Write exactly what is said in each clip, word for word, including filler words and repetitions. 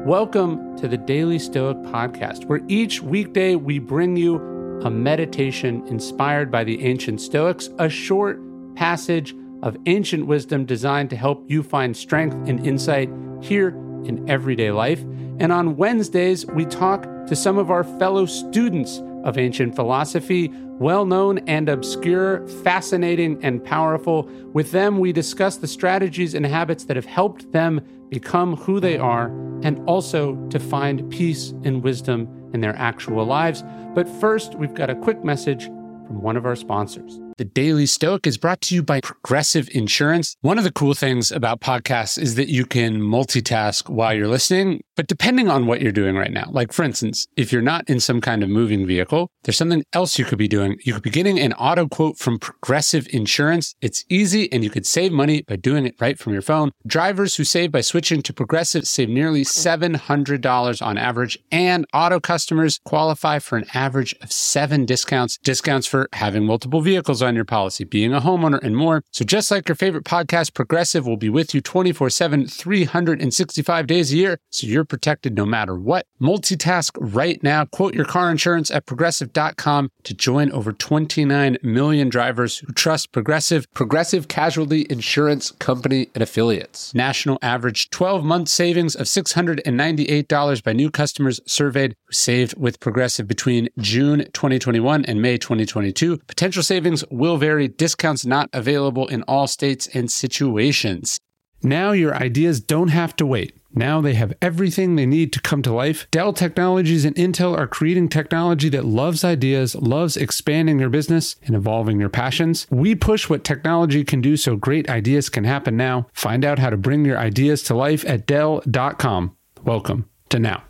Welcome to the Daily Stoic Podcast, where each weekday we bring you a meditation inspired by the ancient Stoics, a short passage of ancient wisdom designed to help you find strength and insight here in everyday life. And on Wednesdays, we talk to some of our fellow students of ancient philosophy, well-known and obscure, fascinating and powerful. With them, we discuss the strategies and habits that have helped them become who they are, and also to find peace and wisdom in their actual lives. But first, we've got a quick message from one of our sponsors. The Daily Stoic is brought to you by Progressive Insurance. One of the cool things about podcasts is that you can multitask while you're listening, but depending on what you're doing right now, like for instance, if you're not in some kind of moving vehicle, there's something else you could be doing. You could be getting an auto quote from Progressive Insurance. It's easy and you could save money by doing it right from your phone. Drivers who save by switching to Progressive save nearly seven hundred dollars on average, and auto customers qualify for an average of seven discounts. Discounts for having multiple vehicles on your policy, being a homeowner, and more. So just like your favorite podcast, Progressive will be with you twenty-four seven, three hundred sixty-five days a year, so you're protected no matter what. Multitask right now. Quote your car insurance at progressive dot com to join over twenty-nine million drivers who trust Progressive. Progressive Casualty Insurance Company and Affiliates. National average twelve-month savings of six hundred ninety-eight dollars by new customers surveyed who saved with Progressive between June twenty twenty-one and May twenty twenty-two. Potential savings will vary. Discounts not available in all states and situations. Now your ideas don't have to wait. Now they have everything they need to come to life. Dell Technologies and Intel are creating technology that loves ideas, loves expanding their business and evolving their passions. We push what technology can do so great ideas can happen now. Find out how to bring your ideas to life at dell dot com. Welcome to now.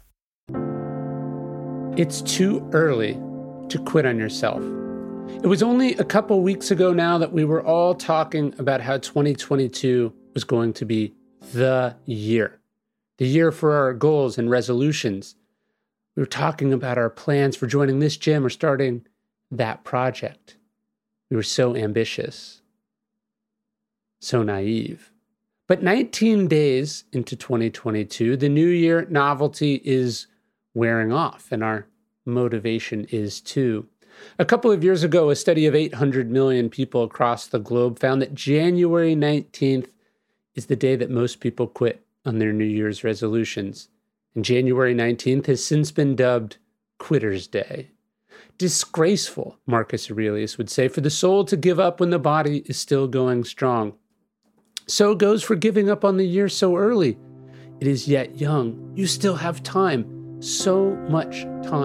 It's too early to quit on yourself. It was only a couple weeks ago now that we were all talking about how twenty twenty-two was going to be the year. The year for our goals and resolutions. We were talking about our plans for joining this gym or starting that project. We were so ambitious, so naive. But nineteen days into twenty twenty-two, the new year novelty is wearing off, and our motivation is too. A couple of years ago, a study of eight hundred million people across the globe found that January nineteenth is the day that most people quit on their New Year's resolutions. And January nineteenth has since been dubbed Quitter's Day. Disgraceful, Marcus Aurelius would say, for the soul to give up when the body is still going strong. So goes for giving up on the year so early. It is yet young. You still have time. So much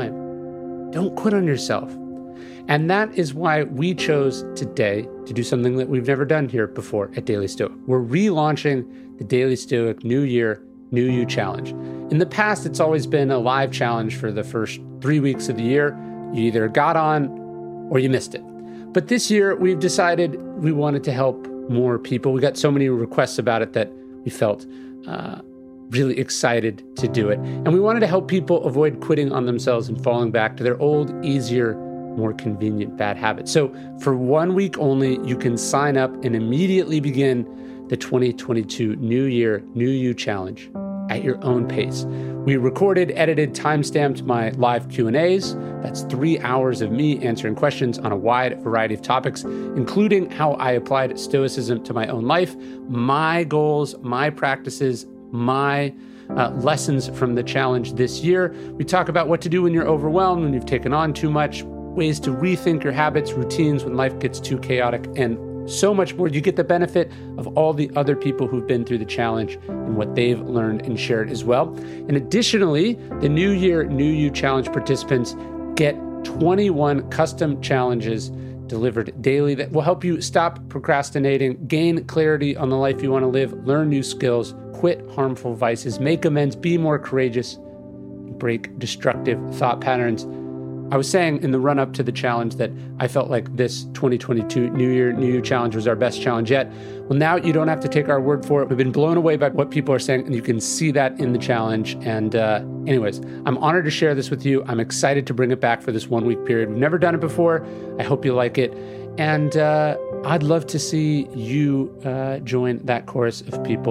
time. Don't quit on yourself. And that is why we chose today to do something that we've never done here before at Daily Stoic. We're relaunching the Daily Stoic New Year, New You Challenge. In the past, it's always been a live challenge for the first three weeks of the year. You either got on or you missed it. But this year, we've decided we wanted to help more people. We got so many requests about it that we felt uh, really excited to do it. And we wanted to help people avoid quitting on themselves and falling back to their old, easier, more convenient bad habits. So for one week only, you can sign up and immediately begin the twenty twenty-two New Year, New You Challenge at your own pace. We recorded, edited, timestamped my live Q and A's. That's three hours of me answering questions on a wide variety of topics, including how I applied Stoicism to my own life, my goals, my practices, my uh, lessons from the challenge this year. We talk about what to do when you're overwhelmed, when you've taken on too much, ways to rethink your habits, routines when life gets too chaotic, and so much more. You get the benefit of all the other people who've been through the challenge and what they've learned and shared as well. And additionally, the New Year, New You Challenge participants get twenty-one custom challenges delivered daily that will help you stop procrastinating, gain clarity on the life you want to live, learn new skills, quit harmful vices, make amends, be more courageous, and break destructive thought patterns. I was saying in the run-up to the challenge that I felt like this twenty twenty-two New Year, New You Challenge was our best challenge yet. Well, now you don't have to take our word for it. We've been blown away by what people are saying, and you can see that in the challenge. And uh, anyways, I'm honored to share this with you. I'm excited to bring it back for this one-week period. We've never done it before. I hope you like it. And uh, I'd love to see you uh, join that chorus of people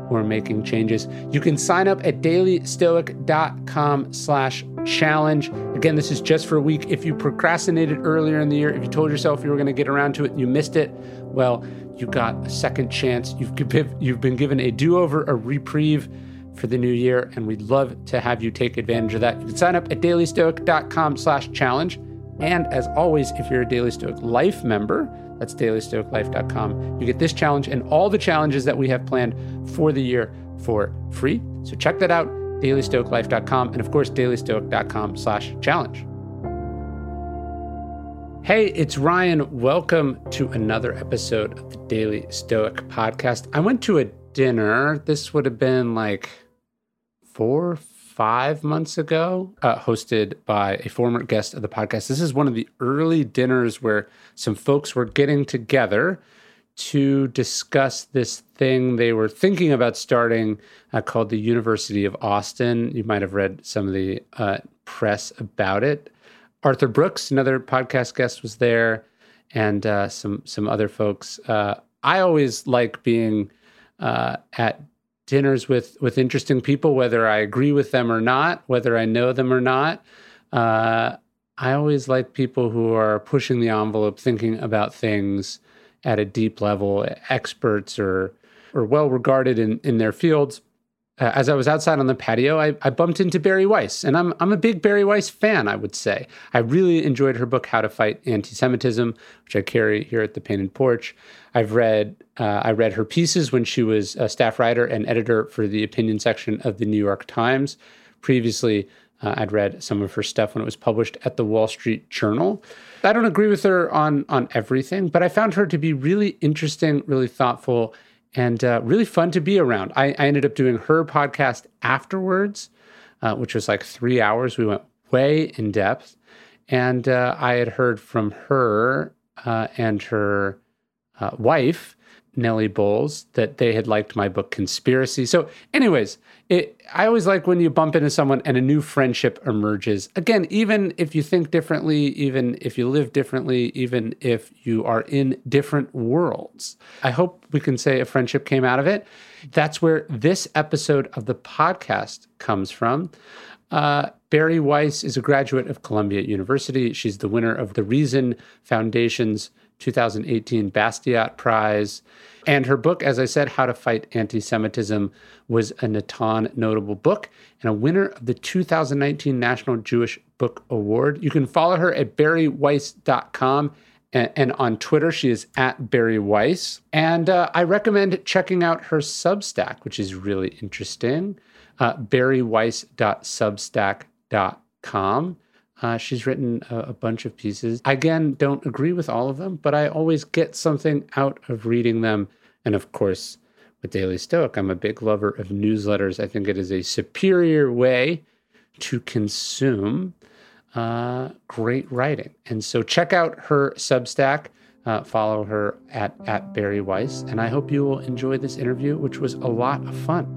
who are making changes. You can sign up at dailystoic.com slash challenge. Again, this is just for a week. If you procrastinated earlier in the year, if you told yourself you were going to get around to it and you missed it, well, you got a second chance. You've, you've been given a do-over, a reprieve for the new year, and we'd love to have you take advantage of that. You can sign up at dailystoic.com slash challenge. And as always, if you're a Daily Stoic Life member, that's daily stoic life dot com, you get this challenge and all the challenges that we have planned for the year for free. So check that out, daily stoic life dot com, and of course, dailystoic.com slash challenge. Hey, it's Ryan. Welcome to another episode of the Daily Stoic podcast. I went to a dinner. This would have been like four, five months ago, uh, hosted by a former guest of the podcast. This is one of the early dinners where some folks were getting together to discuss this thing they were thinking about starting uh, called the University of Austin. You might have read some of the uh, press about it. Arthur Brooks, another podcast guest, was there, and uh, some some other folks. Uh, I always like being uh, at dinners with with interesting people, whether I agree with them or not, whether I know them or not. Uh, I always like people who are pushing the envelope, thinking about things at a deep level, experts or or well regarded in, in their fields. Uh, as I was outside on the patio, I, I bumped into Bari Weiss, and I'm I'm a big Bari Weiss fan, I would say. I really enjoyed her book, How to Fight Anti-Semitism, which I carry here at the Painted Porch. I've read uh, I read her pieces when she was a staff writer and editor for the opinion section of the New York Times. Previously, uh, I'd read some of her stuff when it was published at the Wall Street Journal. I don't agree with her on on everything, but I found her to be really interesting, really thoughtful, and uh, really fun to be around. I, I ended up doing her podcast afterwards, uh, which was like three hours. We went way in depth. And uh, I had heard from her uh, and her uh, wife, Nellie Bowles, that they had liked my book, Conspiracy. So anyways, it, I always like when you bump into someone and a new friendship emerges. Again, even if you think differently, even if you live differently, even if you are in different worlds. I hope we can say a friendship came out of it. That's where this episode of the podcast comes from. Uh, Bari Weiss is a graduate of Columbia University. She's the winner of the Reason Foundation's two thousand eighteen Bastiat Prize. And her book, as I said, How to Fight Anti-Semitism, was a Natan notable book and a winner of the two thousand nineteen National Jewish Book Award. You can follow her at bari weiss dot com, and, and on Twitter, she is at Bari Weiss. And uh, I recommend checking out her Substack, which is really interesting, uh, bari weiss dot substack dot com. Uh, she's written a, a bunch of pieces. I, again, don't agree with all of them, but I always get something out of reading them. And of course, with Daily Stoic, I'm a big lover of newsletters. I think it is a superior way to consume uh, great writing. And so check out her Substack. Uh, follow her at, at Bari Weiss. And I hope you will enjoy this interview, which was a lot of fun.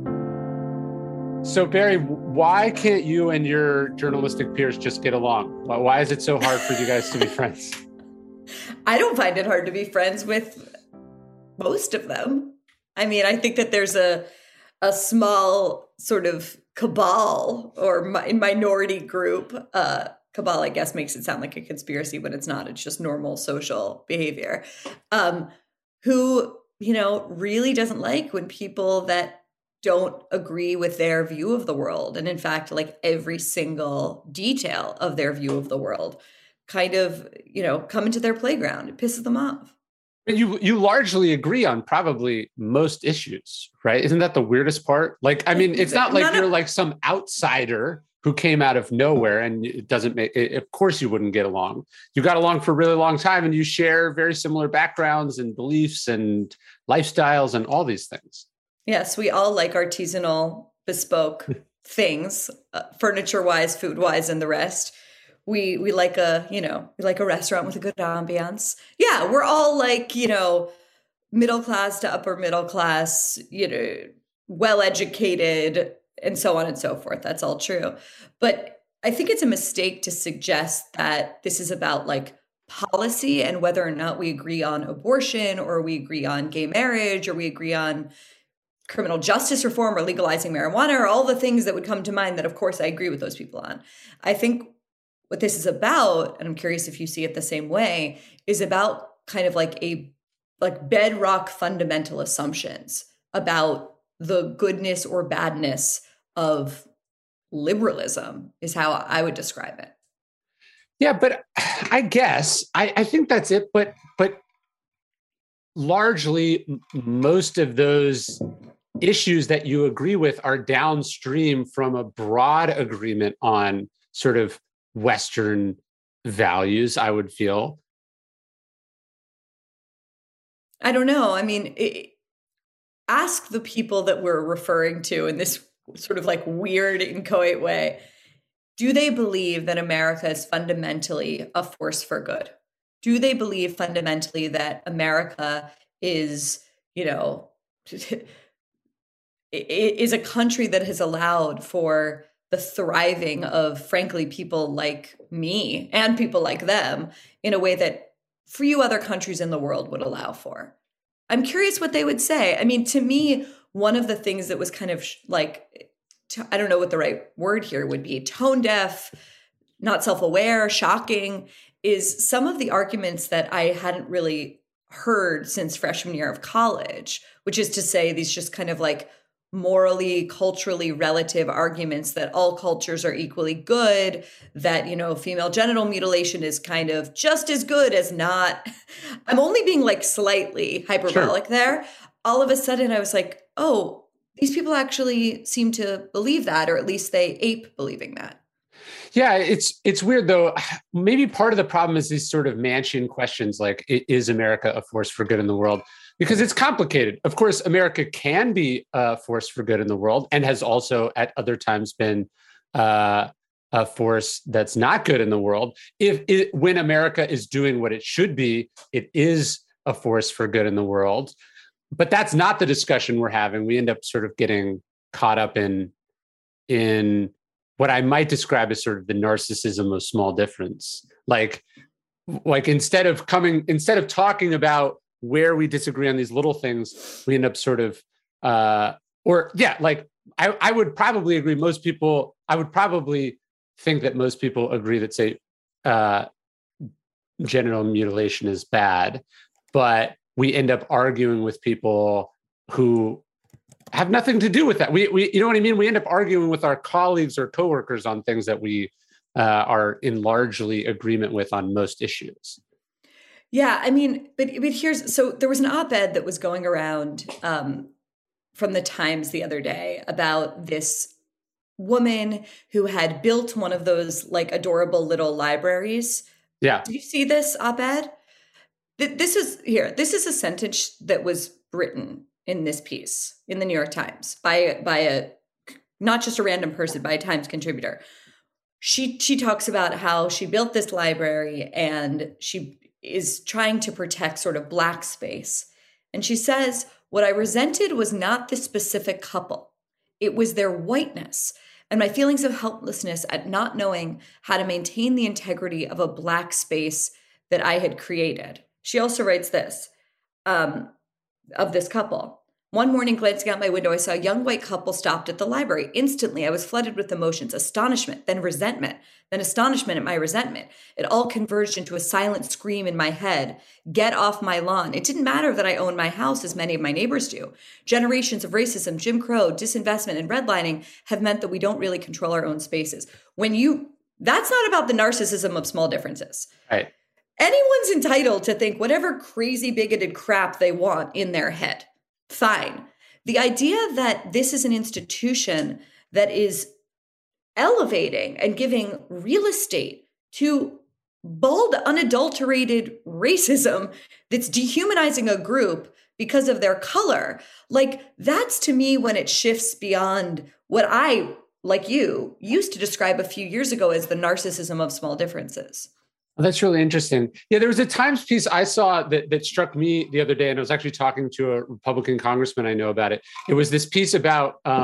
So, Bari, why can't you and your journalistic peers just get along? Why, why is it so hard for you guys to be friends? I don't find it hard to be friends with most of them. I mean, I think that there's a a small sort of cabal or mi- minority group. Uh, cabal, I guess, makes it sound like a conspiracy when it's not. It's just normal social behavior. Um, who, you know, really doesn't like when people that don't agree with their view of the world. And in fact, like every single detail of their view of the world kind of, you know, come into their playground. It pisses them off. You you largely agree on probably most issues, right? Isn't that the weirdest part? Like, I mean, it's not like None you're of- like some outsider who came out of nowhere and it doesn't make, it, of course you wouldn't get along. You got along for a really long time and you share very similar backgrounds and beliefs and lifestyles and all these things. Yes, we all like artisanal, bespoke things, uh, furniture-wise, food-wise, and the rest. We we like a, you know, we like a restaurant with a good ambiance. Yeah, we're all like, you know, middle class to upper middle class, you know, well-educated, and so on and so forth. That's all true. But I think it's a mistake to suggest that this is about like policy and whether or not we agree on abortion or we agree on gay marriage or we agree on criminal justice reform or legalizing marijuana or all the things that would come to mind that, of course, I agree with those people on. I think what this is about, and I'm curious if you see it the same way, is about kind of like a like bedrock fundamental assumptions about the goodness or badness of liberalism is how I would describe it. Yeah, but I guess I, I think that's it. But but largely, most of those issues that you agree with are downstream from a broad agreement on sort of Western values, I would feel. I don't know. I mean, it, ask the people that we're referring to in this sort of like weird, inchoate way. Do they believe that America is fundamentally a force for good? Do they believe fundamentally that America is, you know, is a country that has allowed for the thriving of, frankly, people like me and people like them in a way that few other countries in the world would allow for? I'm curious what they would say. I mean, to me, one of the things that was kind of like, I don't know what the right word here would be, tone deaf, not self-aware, shocking, is some of the arguments that I hadn't really heard since freshman year of college, which is to say these just kind of like morally, culturally relative arguments that all cultures are equally good, that, you know, female genital mutilation is kind of just as good as not. I'm only being like slightly hyperbolic sure. there. All of a sudden I was like, oh, these people actually seem to believe that, or at least they ape believing that. Yeah, it's it's weird though. Maybe part of the problem is these sort of Manchian questions like, is America a force for good in the world? Because it's complicated. Of course, America can be a force for good in the world and has also at other times been uh, a force that's not good in the world. If it, when America is doing what it should be, it is a force for good in the world. But that's not the discussion we're having. We end up sort of getting caught up in in what I might describe as sort of the narcissism of small difference. Like, like instead of coming, instead of talking about where we disagree on these little things, we end up sort of, uh, or yeah, like I, I would probably agree. Most people, I would probably think that most people agree that say uh, genital mutilation is bad, but we end up arguing with people who have nothing to do with that. We, we, you know what I mean? We end up arguing with our colleagues or coworkers on things that we uh, are in largely agreement with on most issues. Yeah, I mean, but, but here's, so there was an op-ed that was going around um, from the Times the other day about this woman who had built one of those like adorable little libraries. Yeah. Did you see this op-ed? This is here. This is a sentence that was written in this piece in the New York Times by by a not just a random person, by a Times contributor. She she talks about how she built this library and she is trying to protect sort of Black space. And she says, "What I resented was not the specific couple. It was their whiteness and my feelings of helplessness at not knowing how to maintain the integrity of a Black space that I had created." She also writes this, um, of this couple. "One morning, glancing out my window, I saw a young white couple stopped at the library. Instantly, I was flooded with emotions, astonishment, then resentment, then astonishment at my resentment. It all converged into a silent scream in my head. Get off my lawn. It didn't matter that I owned my house as many of my neighbors do. Generations of racism, Jim Crow, disinvestment, and redlining have meant that we don't really control our own spaces." When you, that's not about the narcissism of small differences. Right. Anyone's entitled to think whatever crazy bigoted crap they want in their head. Fine. The idea that this is an institution that is elevating and giving real estate to bold, unadulterated racism that's dehumanizing a group because of their color, like that's to me when it shifts beyond what I, like you, used to describe a few years ago as the narcissism of small differences. Oh, that's really interesting. Yeah, there was a Times piece I saw that, that struck me the other day, and I was actually talking to a Republican congressman I know about it. It was this piece about um,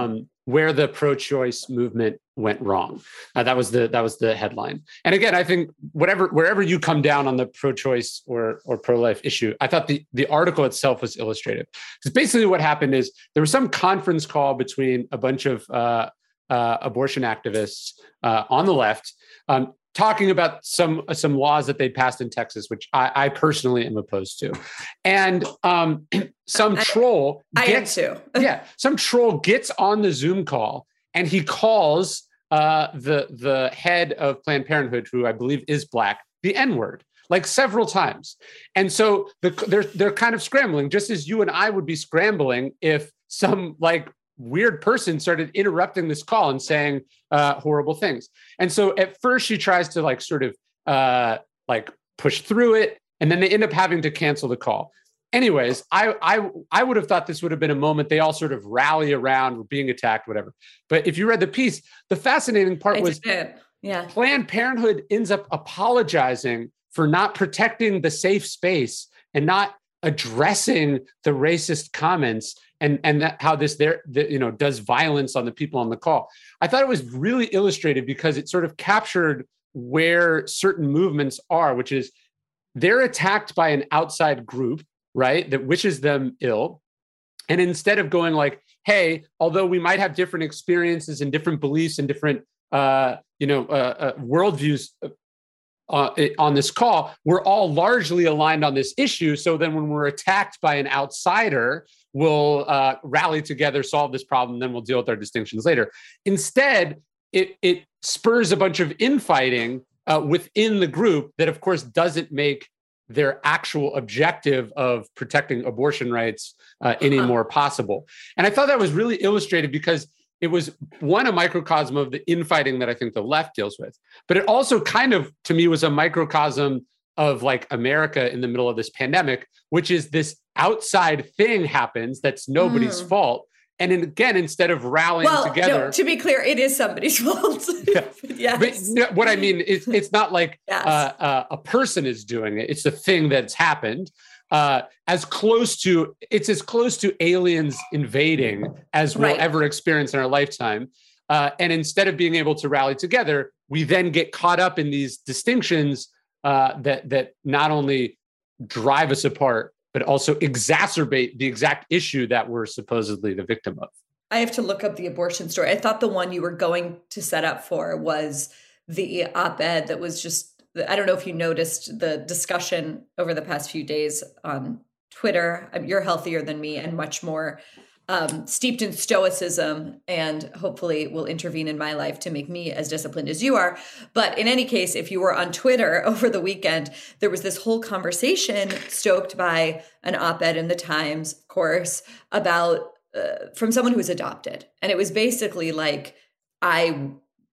where the pro-choice movement went wrong. Uh, that was the that was the headline. And again, I think whatever wherever you come down on the pro-choice or or pro-life issue, I thought the the article itself was illustrative. Because basically what happened is there was some conference call between a bunch of uh, uh, abortion activists uh, on the left, um, talking about some some laws that they passed in Texas, which I, I personally am opposed to, and um, some I, troll I gets am too. yeah, some troll gets on the Zoom call and he calls uh, the the head of Planned Parenthood, who I believe is Black, the N-word, like several times, and so the, they're they're kind of scrambling, just as you and I would be scrambling if some like weird person started interrupting this call and saying uh, horrible things. And so at first she tries to like sort of uh, like push through it, and then they end up having to cancel the call. Anyways, I I I would have thought this would have been a moment they all sort of rally around, were being attacked, whatever. But if you read the piece, the fascinating part I was did. Yeah. Planned Parenthood ends up apologizing for not protecting the safe space and not addressing the racist comments and and that how this there the, you know does violence on the people on the call. I thought it was really illustrative because it sort of captured where certain movements are, which is they're attacked by an outside group, right, that wishes them ill. And instead of going like, hey, although we might have different experiences and different beliefs and different uh, you know uh, uh, worldviews Uh, on this call, we're all largely aligned on this issue. So then when we're attacked by an outsider, we'll uh, rally together, solve this problem, then we'll deal with our distinctions later. Instead, it, it spurs a bunch of infighting uh, within the group that, of course, doesn't make their actual objective of protecting abortion rights uh, any more possible. And I thought that was really illustrative because it was, one, a microcosm of the infighting that I think the left deals with. But it also kind of, to me, was a microcosm of like America in the middle of this pandemic, which is this outside thing happens that's nobody's mm. fault. And then, again, instead of rallying well, together. No, to be clear, it is somebody's fault. Yeah. Yes. But no, what I mean is it's not like yes. uh, uh, a person is doing it. It's the thing that's happened. Uh, as close to, it's as close to aliens invading as we'll right. ever experience in our lifetime. Uh, and instead of being able to rally together, we then get caught up in these distinctions uh, that that not only drive us apart, but also exacerbate the exact issue that we're supposedly the victim of. I have to look up the abortion story. I thought the one you were going to set up for was the op-ed that was just, I don't know if you noticed the discussion over the past few days on Twitter. You're healthier than me and much more um, steeped in stoicism, and hopefully will intervene in my life to make me as disciplined as you are. But in any case, if you were on Twitter over the weekend, there was this whole conversation stoked by an op-ed in the Times, of course, about uh, from someone who was adopted. And it was basically like, I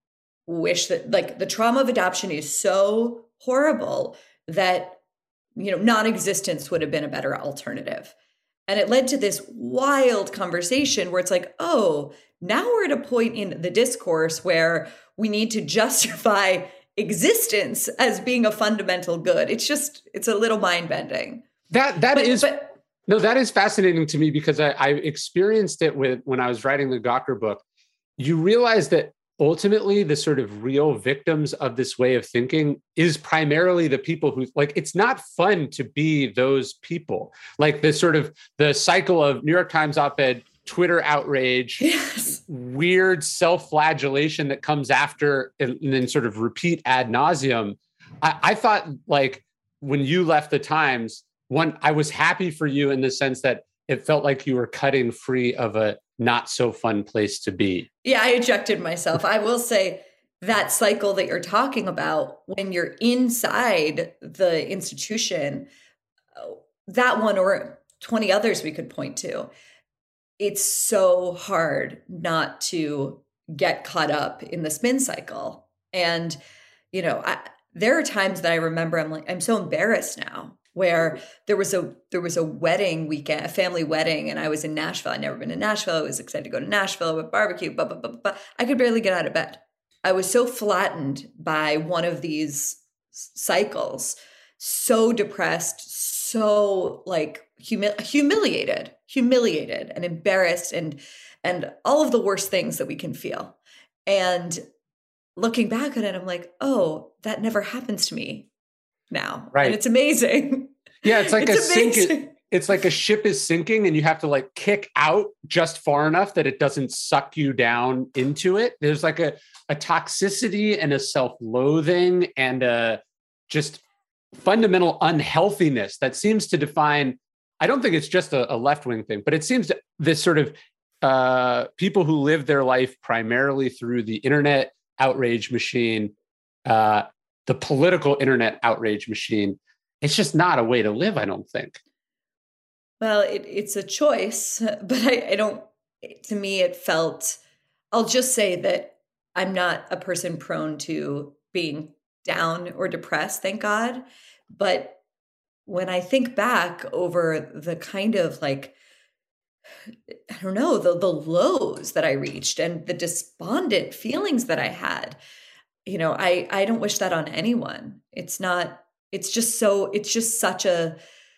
wish that like the trauma of adoption is so horrible that, you know, non-existence would have been a better alternative. And it led to this wild conversation where it's like, oh, now we're at a point in the discourse where we need to justify existence as being a fundamental good. It's just, it's a little mind-bending. That that but, is but, no, that is fascinating to me because I, I experienced it with when I was writing the Gawker book. You realize that ultimately the sort of real victims of this way of thinking is primarily the people who, like, it's not fun to be those people. Like the sort of the cycle of New York Times op-ed, Twitter outrage, yes. weird self-flagellation that comes after and, and then sort of repeat ad nauseum. I, I thought like when you left the Times, one, I was happy for you in the sense that it felt like you were cutting free of a not so fun place to be. Yeah, I ejected myself. I will say that cycle that you're talking about, when you're inside the institution, that one or twenty others we could point to, it's so hard not to get caught up in the spin cycle. And, you know, I, there are times that I remember I'm like, I'm so embarrassed now, where there was a there was a wedding weekend, a family wedding, and I was in Nashville. I'd never been to Nashville. I was excited to go to Nashville with barbecue, blah, blah, blah, blah. I could barely get out of bed. I was so flattened by one of these cycles, so depressed, so like humi- humiliated humiliated and embarrassed and and all of the worst things that we can feel. And looking back at it, I'm like, oh, that never happens to me now. Right. And it's amazing. Yeah, it's like it's a sink. It's like a ship is sinking and you have to like kick out just far enough that it doesn't suck you down into it. There's like a, a toxicity and a self-loathing and a just fundamental unhealthiness that seems to define, I don't think it's just a, a left-wing thing, but it seems that this sort of uh, people who live their life primarily through the internet outrage machine, uh, the political internet outrage machine, it's just not a way to live, I don't think. Well, it, it's a choice, but I, I don't, to me, it felt, I'll just say that I'm not a person prone to being down or depressed, thank God. But when I think back over the kind of like, I don't know, the, the lows that I reached and the despondent feelings that I had, you know, I, I don't wish that on anyone. It's not, it's just so, it's just such a,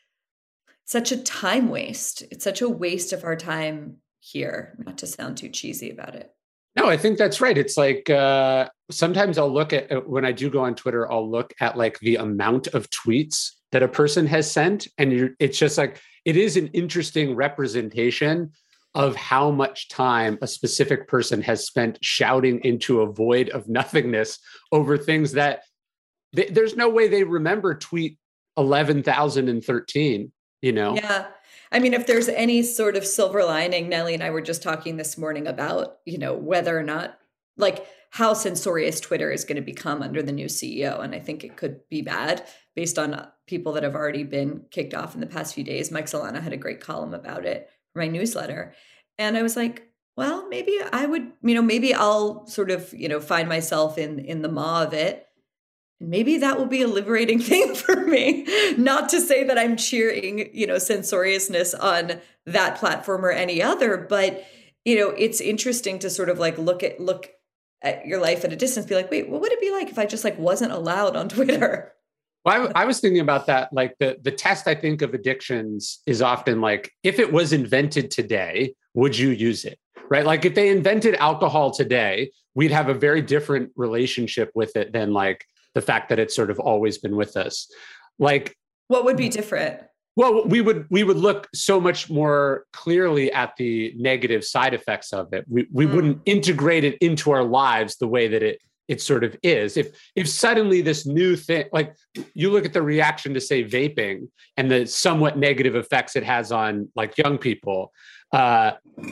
such a time waste. It's such a waste of our time here, not to sound too cheesy about it. No, I think that's right. It's like uh, sometimes I'll look at, when I do go on Twitter, I'll look at like the amount of tweets that a person has sent. And you're, it's just like, it is an interesting representation of how much time a specific person has spent shouting into a void of nothingness over things that they, there's no way they remember tweet eleven thousand thirteen. You know? Yeah. I mean, if there's any sort of silver lining, Nellie and I were just talking this morning about, you know, whether or not, like how censorious Twitter is going to become under the new C E O. And I think it could be bad based on people that have already been kicked off in the past few days. Mike Solana had a great column about it for my newsletter. And I was like, well, maybe I would, you know, maybe I'll sort of, you know, find myself in, in the maw of it. And maybe that will be a liberating thing for me. Not to say that I'm cheering, you know, censoriousness on that platform or any other, but, you know, it's interesting to sort of like look at look at your life at a distance, be like, wait, what would it be like if I just like wasn't allowed on Twitter? Well, I, I was thinking about that. Like the, the test, I think, of addictions is often like, if it was invented today, would you use it? Right? Like if they invented alcohol today, we'd have a very different relationship with it than like the fact that it's sort of always been with us. Like, what would be different? Well, we would we would look so much more clearly at the negative side effects of it. We we mm. wouldn't integrate it into our lives the way that it it sort of is. If if suddenly this new thing, like you look at the reaction to say vaping and the somewhat negative effects it has on like young people, uh,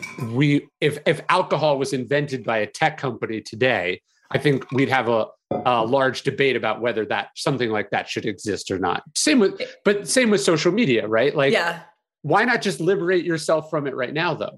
we if if alcohol was invented by a tech company today, I think we'd have a, a large debate about whether that something like that should exist or not. Same with, but same with social media, right? Like, yeah. Why not just liberate yourself from it right now, though?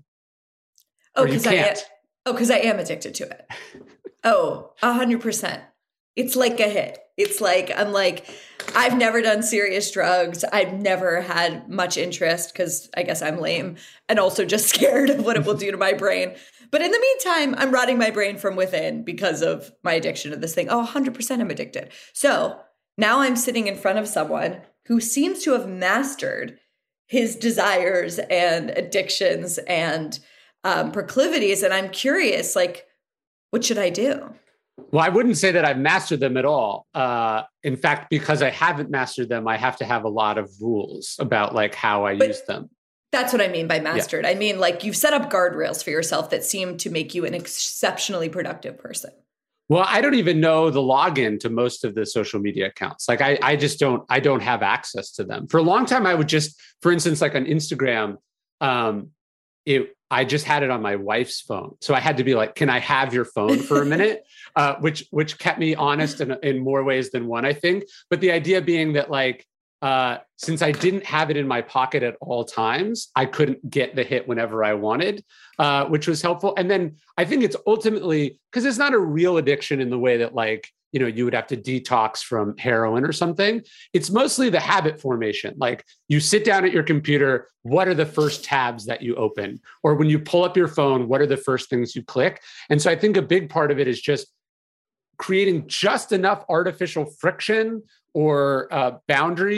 Oh, because I am, oh, because I am addicted to it. Oh, a hundred percent. It's like a hit. It's like I'm like I've never done serious drugs. I've never had much interest because I guess I'm lame and also just scared of what it will do to my brain. But in the meantime, I'm rotting my brain from within because of my addiction to this thing. Oh, one hundred percent I'm addicted. So now I'm sitting in front of someone who seems to have mastered his desires and addictions and um, proclivities. And I'm curious, like, what should I do? Well, I wouldn't say that I've mastered them at all. Uh, in fact, because I haven't mastered them, I have to have a lot of rules about like how I but- use them. That's what I mean by mastered. Yeah. I mean, like you've set up guardrails for yourself that seem to make you an exceptionally productive person. Well, I don't even know the login to most of the social media accounts. Like I, I just don't, I don't have access to them. For a long time, I would just, for instance, like on Instagram, um, it, I just had it on my wife's phone. So I had to be like, can I have your phone for a minute? uh, which, which kept me honest in, in more ways than one, I think. But the idea being that like, Uh, since I didn't have it in my pocket at all times, I couldn't get the hit whenever I wanted, uh, which was helpful. And then I think it's ultimately, because it's not a real addiction in the way that like, you know, you would have to detox from heroin or something. It's mostly the habit formation. Like you sit down at your computer, what are the first tabs that you open? Or when you pull up your phone, what are the first things you click? And so I think a big part of it is just creating just enough artificial friction or uh, boundaries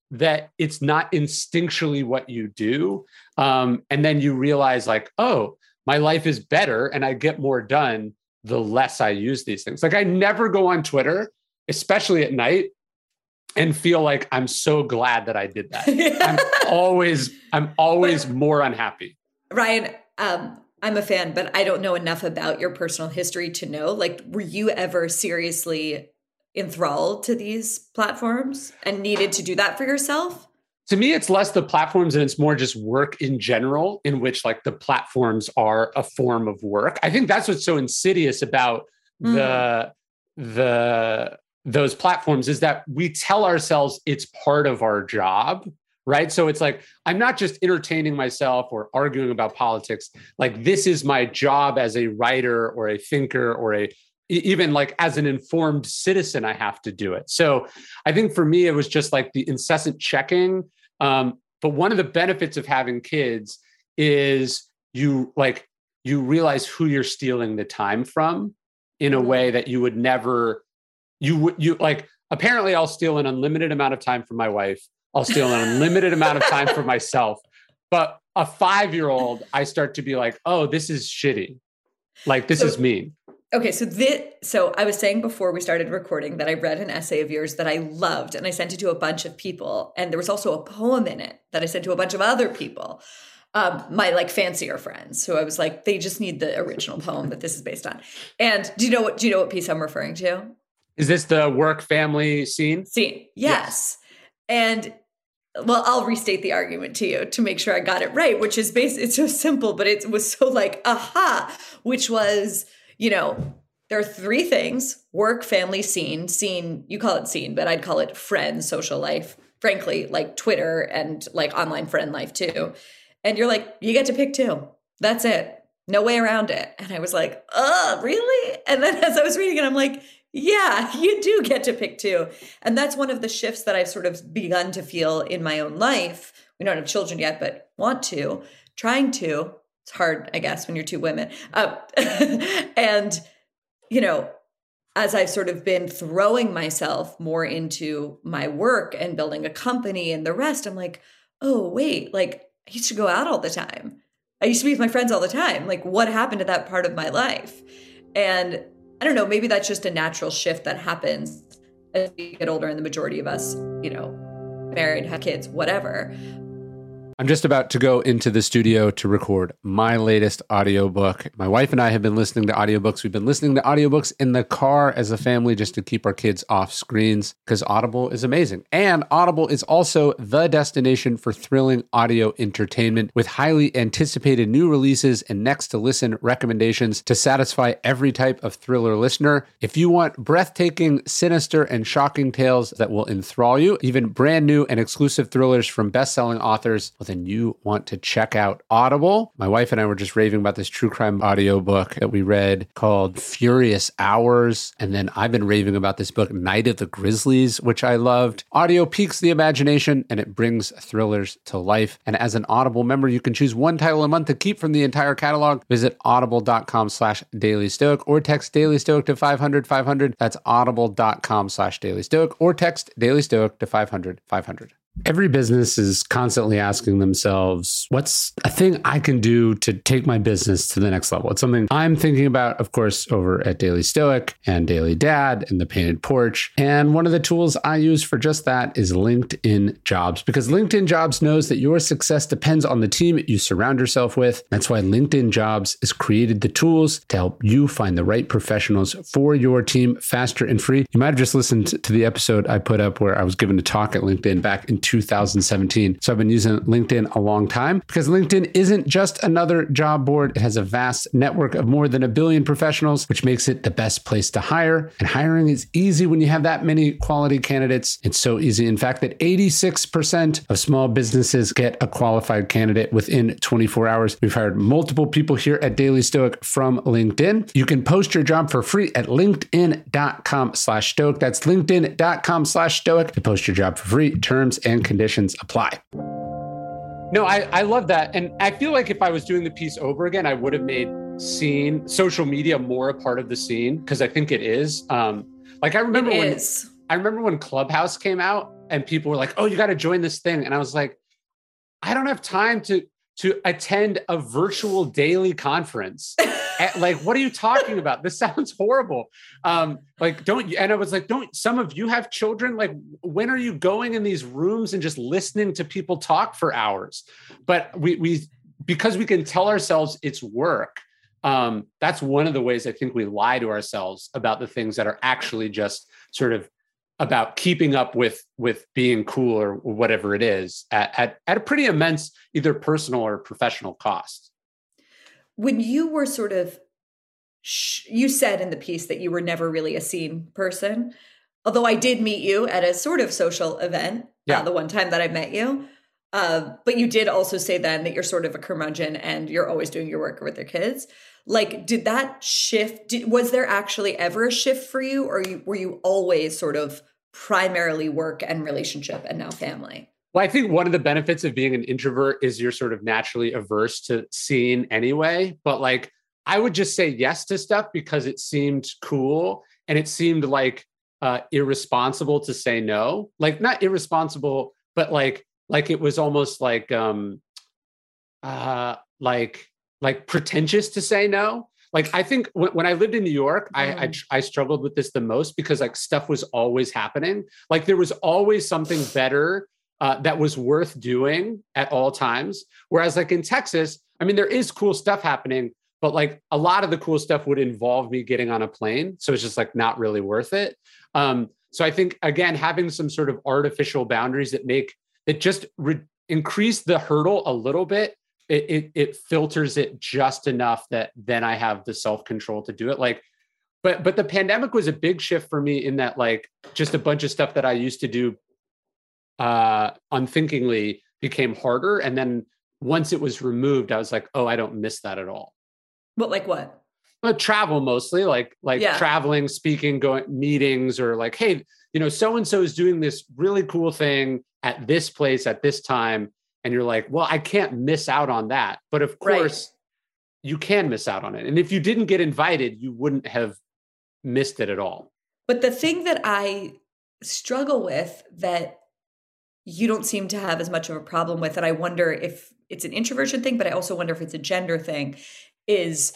that it's not instinctually what you do. Um, and then you realize like, oh, my life is better and I get more done the less I use these things. Like I never go on Twitter, especially at night, and feel like I'm so glad that I did that. I'm always, I'm always but, more unhappy. Ryan, um, I'm a fan, but I don't know enough about your personal history to know, like, were you ever seriously enthralled to these platforms and needed to do that for yourself? To me, it's less the platforms and it's more just work in general, in which like the platforms are a form of work. I think that's what's so insidious about mm. the, the, those platforms is that we tell ourselves it's part of our job, right? So it's like, I'm not just entertaining myself or arguing about politics. Like this is my job as a writer or a thinker or a, even like as an informed citizen, I have to do it. So I think for me, it was just like the incessant checking. Um, but one of the benefits of having kids is you like, you realize who you're stealing the time from in a way that you would never, you would, you like, apparently I'll steal an unlimited amount of time from my wife. I'll steal an unlimited amount of time for myself. But a five-year-old, I start to be like, oh, this is shitty. Like, this so, is mean. Okay, so this, so I was saying before we started recording that I read an essay of yours that I loved, and I sent it to a bunch of people. And there was also a poem in it that I sent to a bunch of other people, um, my like fancier friends, who I was like, they just need the original poem that this is based on. And do you know what? Do you know what piece I'm referring to? Is this the work family scene? Scene, yes. yes. And well, I'll restate the argument to you to make sure I got it right, which is based, it's so simple, but it was so like, aha, which was, you know, there are three things: work, family, scene. Scene, you call it scene, but I'd call it friends, social life, frankly, like Twitter and like online friend life too. And you're like, you get to pick two. That's it. No way around it. And I was like, oh, really? And then as I was reading it, I'm like, yeah, you do get to pick two. And that's one of the shifts that I've sort of begun to feel in my own life. We don't have children yet, but want to, trying to. It's hard, I guess, when you're two women. Uh, and, you know, as I've sort of been throwing myself more into my work and building a company and the rest, I'm like, oh, wait, like I used to go out all the time. I used to be with my friends all the time. Like, what happened to that part of my life? And I don't know, maybe that's just a natural shift that happens as we get older, and the majority of us, you know, married, have kids, whatever. I'm just about to go into the studio to record my latest audiobook. My wife and I have been listening to audiobooks. We've been listening to audiobooks in the car as a family just to keep our kids off screens because Audible is amazing. And Audible is also the destination for thrilling audio entertainment with highly anticipated new releases and next to listen recommendations to satisfy every type of thriller listener. If you want breathtaking, sinister, and shocking tales that will enthrall you, even brand new and exclusive thrillers from best-selling authors, then you want to check out Audible. My wife and I were just raving about this true crime audiobook that we read called Furious Hours. And then I've been raving about this book, Night of the Grizzlies, which I loved. Audio piques the imagination and it brings thrillers to life. And as an Audible member, you can choose one title a month to keep from the entire catalog. Visit audible.com slash Daily Stoic or text Daily Stoic to five hundred five hundred. That's audible.com slash Daily Stoic or text Daily Stoic to five hundred five hundred. Every business is constantly asking themselves, what's a thing I can do to take my business to the next level? It's something I'm thinking about, of course, over at Daily Stoic and Daily Dad and The Painted Porch. And one of the tools I use for just that is LinkedIn Jobs, because LinkedIn Jobs knows that your success depends on the team you surround yourself with. That's why LinkedIn Jobs has created the tools to help you find the right professionals for your team faster and free. You might have just listened to the episode I put up where I was given a talk at LinkedIn back in two thousand seventeen. So I've been using LinkedIn a long time because LinkedIn isn't just another job board. It has a vast network of more than a billion professionals, which makes it the best place to hire. And hiring is easy when you have that many quality candidates. It's so easy, in fact, that eighty-six percent of small businesses get a qualified candidate within twenty-four hours. We've hired multiple people here at Daily Stoic from LinkedIn. You can post your job for free at linkedin.com slash stoic. That's linkedin.com slash stoic to post your job for free. Terms and conditions apply. No, I, I love that. And I feel like if I was doing the piece over again, I would have made scene, social media more a part of the scene because I think it is. Um, like I remember it when is. I remember when Clubhouse came out and people were like, oh, you got to join this thing. And I was like, I don't have time to, to attend a virtual daily conference. At, like, what are you talking about? This sounds horrible. Um, like, don't you? And I was like, don't some of you have children? Like, when are you going in these rooms and just listening to people talk for hours? But we, we, because we can tell ourselves it's work. Um, that's one of the ways I think we lie to ourselves about the things that are actually just sort of about keeping up with, with being cool or whatever it is at, at, at a pretty immense, either personal or professional cost. When you were sort of, sh- you said in the piece that you were never really a scene person, although I did meet you at a sort of social event, yeah. uh, the one time that I met you. Uh, but you did also say then that you're sort of a curmudgeon and you're always doing your work with your kids. Like, did that shift, did, was there actually ever a shift for you, or you, were you always sort of primarily work and relationship and now family? Well, I think one of the benefits of being an introvert is you're sort of naturally averse to seeing anyway. But like, I would just say yes to stuff because it seemed cool and it seemed like uh, irresponsible to say no. Like, not irresponsible, but like, like it was almost like, um, uh, like, like pretentious to say no. Like, I think when, when I lived in New York, mm. I, I I struggled with this the most because like stuff was always happening. Like there was always something better uh, that was worth doing at all times. Whereas like in Texas, I mean, there is cool stuff happening, but like a lot of the cool stuff would involve me getting on a plane. So it's just like not really worth it. Um, so I think, again, having some sort of artificial boundaries that make, that just re- increase the hurdle a little bit, It, it it filters it just enough that then I have the self-control to do it. Like, but but the pandemic was a big shift for me in that like just a bunch of stuff that I used to do uh, unthinkingly became harder. And then once it was removed, I was like, oh, I don't miss that at all. But like what? Well, travel mostly, like like yeah. traveling, speaking, going meetings, or like, hey, you know, so-and-so is doing this really cool thing at this place at this time. And you're like, well, I can't miss out on that. But of course, right. you can miss out on it. And if you didn't get invited, you wouldn't have missed it at all. But the thing that I struggle with that you don't seem to have as much of a problem with, and I wonder if it's an introversion thing, but I also wonder if it's a gender thing, is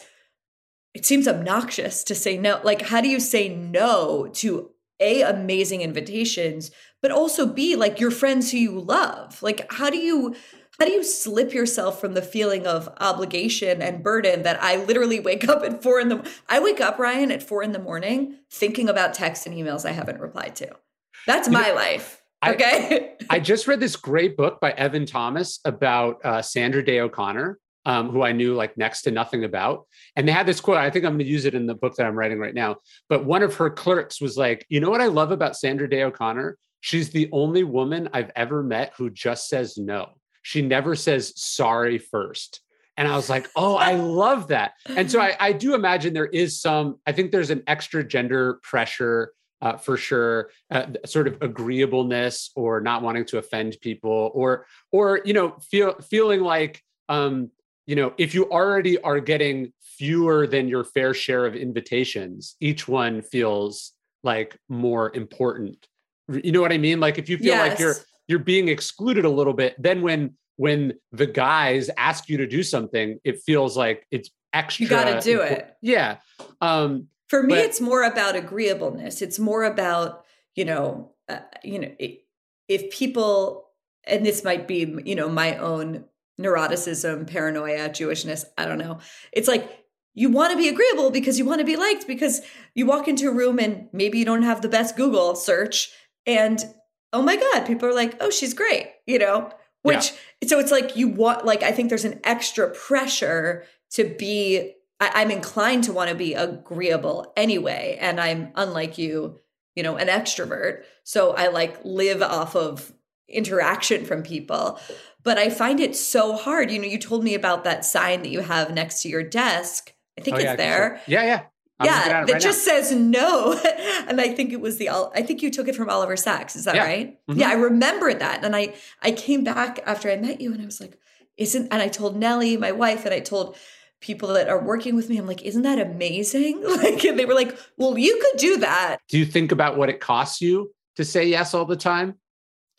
it seems obnoxious to say no. Like, how do you say no to A, amazing invitations, but also B, like your friends who you love? Like, how do you, how do you slip yourself from the feeling of obligation and burden that I literally wake up at four in the, I wake up, Ryan, at four in the morning, thinking about texts and emails I haven't replied to. That's my you know, life. Okay. I, I just read this great book by Evan Thomas about uh, Sandra Day O'Connor, um, who I knew like next to nothing about. And they had this quote, I think I'm going to use it in the book that I'm writing right now. But one of her clerks was like, you know what I love about Sandra Day O'Connor? She's the only woman I've ever met who just says no. She never says sorry first. And I was like, oh, I love that. And so I, I do imagine there is some, I think there's an extra gender pressure uh, for sure, uh, sort of agreeableness or not wanting to offend people or, or, you know, feel, feeling like, um, you know, if you already are getting fewer than your fair share of invitations, each one feels like more important. You know what I mean? Like if you feel yes. like you're you're being excluded a little bit, then when when the guys ask you to do something, it feels like it's extra. You got to do important. it. Yeah. Um, For me, but, it's more about agreeableness. It's more about, you know, uh, you know, if people, and this might be, you know, my own neuroticism, paranoia, Jewishness, I don't know. It's like, you want to be agreeable because you want to be liked, because you walk into a room and maybe you don't have the best Google search and, oh my God, people are like, oh, she's great, you know, which, yeah. so it's like you want, like, I think there's an extra pressure to be, I, I'm inclined to want to be agreeable anyway. And I'm, unlike you, you know, an extrovert. So I like live off of interaction from people. But I find it so hard. You know, you told me about that sign that you have next to your desk. I think oh, it's yeah, there. So. Yeah, yeah. I'm yeah, that right just now. says no. And I think it was the, I think you took it from Oliver Sacks. Is that yeah. right? Mm-hmm. Yeah, I remember that. And I, I came back after I met you and I was like, isn't, and I told Nellie, my wife, and I told people that are working with me, I'm like, isn't that amazing? Like, and they were like, well, you could do that. Do you think about what it costs you to say yes all the time?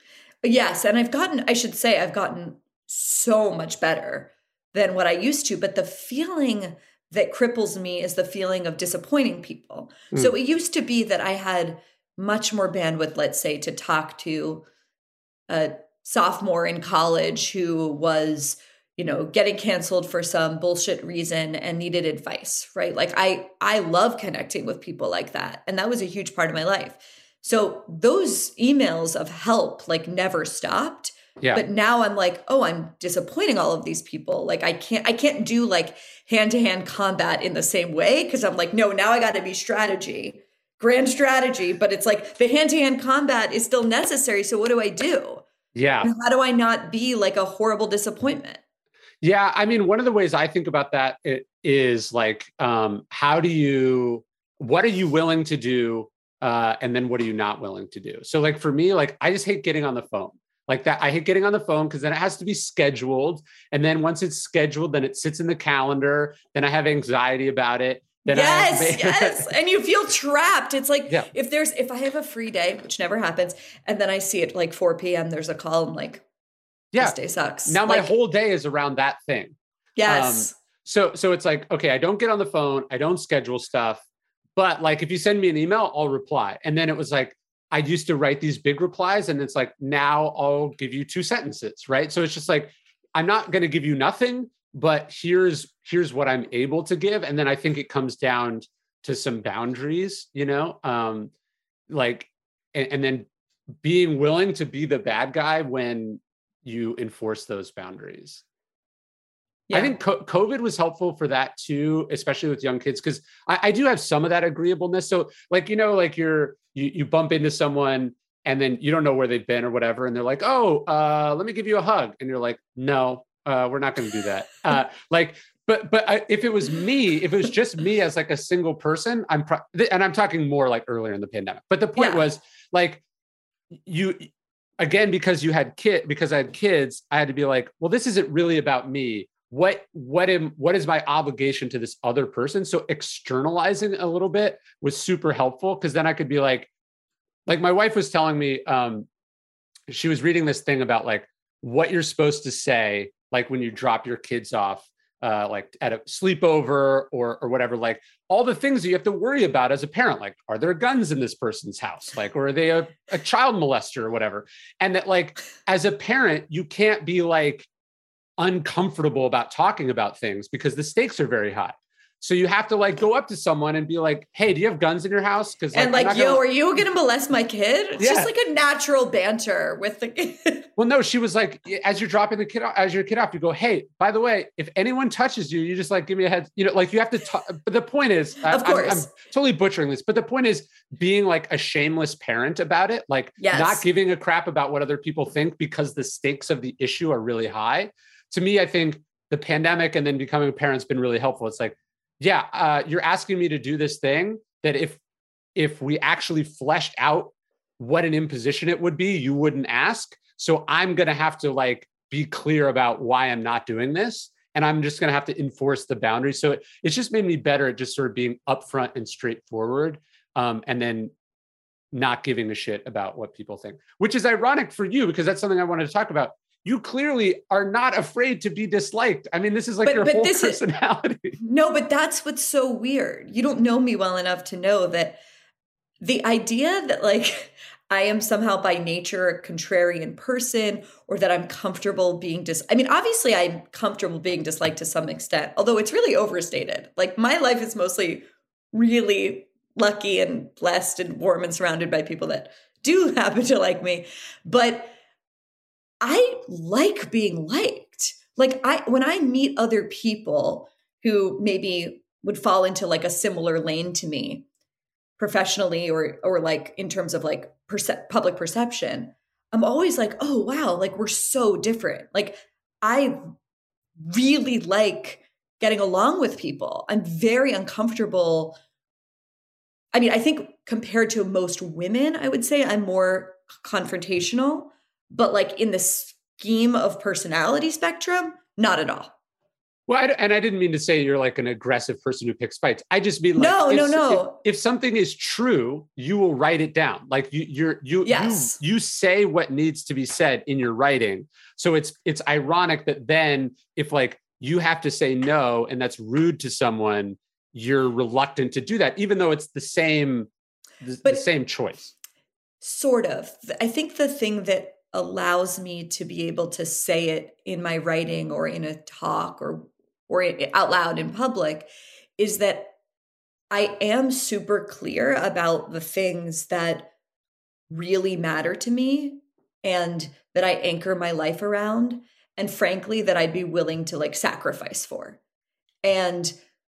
Yes. And I've gotten, I should say, I've gotten so much better than what I used to. But the feeling that cripples me is the feeling of disappointing people. Mm. So it used to be that I had much more bandwidth, let's say, to talk to a sophomore in college who was, you know, getting canceled for some bullshit reason and needed advice, right? Like I, I love connecting with people like that. And that was a huge part of my life. So those emails of help like never stopped. Yeah. But now I'm like, oh, I'm disappointing all of these people. Like I can't, I can't do like hand-to-hand combat in the same way. Cause I'm like, no, now I got to be strategy, grand strategy. But it's like the hand-to-hand combat is still necessary. So what do I do? Yeah. And how do I not be like a horrible disappointment? Yeah. I mean, one of the ways I think about that is like, um, how do you, what are you willing to do? Uh, and then what are you not willing to do? So like for me, like I just hate getting on the phone like that. I hate getting on the phone because then it has to be scheduled. And then once it's scheduled, then it sits in the calendar. Then I have anxiety about it. Then yes, I have- yes. And you feel trapped. It's like, yeah. if there's, if I have a free day, which never happens, and then I see it like four p.m., there's a call, I'm like, yeah, this day sucks. Now like, my whole day is around that thing. Yes. Um, so, so it's like, okay, I don't get on the phone. I don't schedule stuff. But like, if you send me an email, I'll reply. And then it was like, I used to write these big replies and it's like, now I'll give you two sentences, right? So it's just like, I'm not going to give you nothing, but here's, here's what I'm able to give. And then I think it comes down to some boundaries, you know, um, like, and, and then being willing to be the bad guy when you enforce those boundaries. Yeah. I think co- COVID was helpful for that too, especially with young kids, because I, I do have some of that agreeableness. So like, you know, like you're, you, you bump into someone and then you don't know where they've been or whatever. And they're like, oh, uh, let me give you a hug. And you're like, no, uh, we're not going to do that. Uh, like, but, but I, if it was me, if it was just me as like a single person, I'm, pro- and I'm talking more like earlier in the pandemic, but the point yeah. was like you, again, because you had kid, because I had kids, I had to be like, well, this isn't really about me. What what am what is my obligation to this other person? So externalizing a little bit was super helpful because then I could be like, like my wife was telling me, um, she was reading this thing about like what you're supposed to say, like when you drop your kids off, uh, like at a sleepover or or whatever, like all the things that you have to worry about as a parent, like are there guns in this person's house, like or are they a, a child molester or whatever, and that like as a parent you can't be like uncomfortable about talking about things because the stakes are very high. So you have to like go up to someone and be like, hey, do you have guns in your house? Because like, and like, yo, gonna... are you going to molest my kid? It's yeah. just like a natural banter with the kid. Well, no, she was like, as you're dropping the kid off, as your kid off, you go, hey, by the way, if anyone touches you, you just like, give me a head, you know, like you have to talk. But the point is, of I, course, I'm, I'm totally butchering this, but the point is being like a shameless parent about it, like yes. not giving a crap about what other people think because the stakes of the issue are really high. To me, I think the pandemic and then becoming a parent's been really helpful. It's like, yeah, uh, you're asking me to do this thing that if if we actually fleshed out what an imposition it would be, you wouldn't ask. So I'm going to have to like be clear about why I'm not doing this. And I'm just going to have to enforce the boundaries. So it, it's just made me better at just sort of being upfront and straightforward. Um, and then not giving a shit about what people think, which is ironic for you because that's something I wanted to talk about. You clearly are not afraid to be disliked. I mean, this is like but, your but whole personality. Is, no, but that's what's so weird. You don't know me well enough to know that the idea that like I am somehow by nature a contrarian person or that I'm comfortable being dis. I mean, obviously I'm comfortable being disliked to some extent, although it's really overstated. Like my life is mostly really lucky and blessed and warm and surrounded by people that do happen to like me. But I like being liked. Like I, when I meet other people who maybe would fall into like a similar lane to me professionally or, or like in terms of like perce- public perception, I'm always like, oh, wow, like we're so different. Like I really like getting along with people. I'm very uncomfortable. I mean, I think compared to most women, I would say I'm more confrontational. But like in the scheme of personality spectrum, not at all. Well, I, and I didn't mean to say you're like an aggressive person who picks fights. I just mean like, no, if, no, no. If, if something is true, you will write it down. Like you, you're, you, yes. you, you say what needs to be said in your writing. So it's, it's ironic that then if like you have to say no, and that's rude to someone, you're reluctant to do that, even though it's the same, the, but the same choice. Sort of. I think the thing that allows me to be able to say it in my writing or in a talk or or out loud in public is that I am super clear about the things that really matter to me and that I anchor my life around, and frankly that I'd be willing to like sacrifice for. And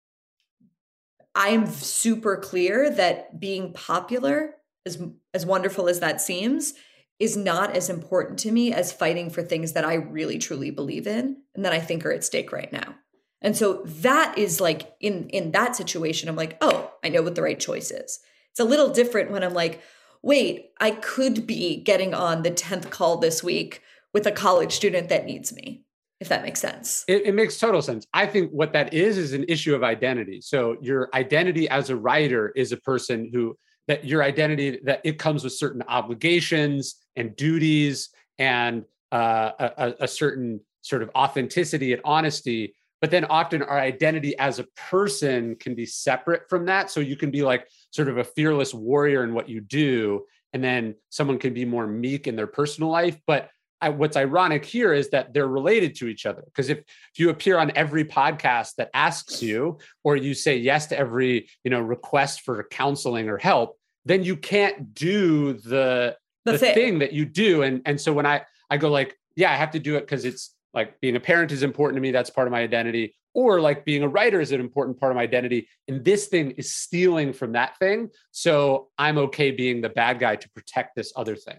I'm super clear that being popular, as as wonderful as that seems, is not as important to me as fighting for things that I really truly believe in and that I think are at stake right now. And so that is like in in that situation, I'm like, oh, I know what the right choice is. It's a little different when I'm like, wait, I could be getting on the tenth call this week with a college student that needs me, if that makes sense. It, it makes total sense. I think what that is is an issue of identity. So your identity as a writer is a person who, that your identity, that it comes with certain obligations and duties and uh, a, a certain sort of authenticity and honesty. But then often our identity as a person can be separate from that. So you can be like sort of a fearless warrior in what you do. And then someone can be more meek in their personal life. But I, what's ironic here is that they're related to each other. Because if, if you appear on every podcast that asks you, or you say yes to every, you know, request for counseling or help, then you can't do the, the, the thing. thing that you do. And, and so when I, I go like, yeah, I have to do it because it's like being a parent is important to me. That's part of my identity. Or like being a writer is an important part of my identity. And this thing is stealing from that thing. So I'm okay being the bad guy to protect this other thing.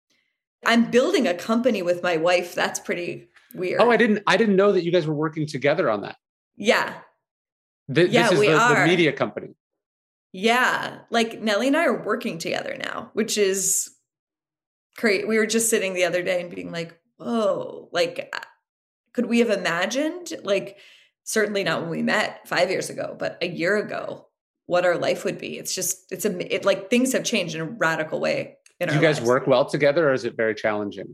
I'm building a company with my wife. That's pretty weird. Oh, I didn't, I didn't know that you guys were working together on that. Yeah. Th- yeah, this is we the, are. the media company. Yeah. Like Nellie and I are working together now, which is great. We were just sitting the other day and being like, whoa, like, could we have imagined, like, certainly not when we met five years ago, but a year ago, what our life would be? It's just, it's a, it like things have changed in a radical way. In Do our you guys lives. work well together, or is it very challenging?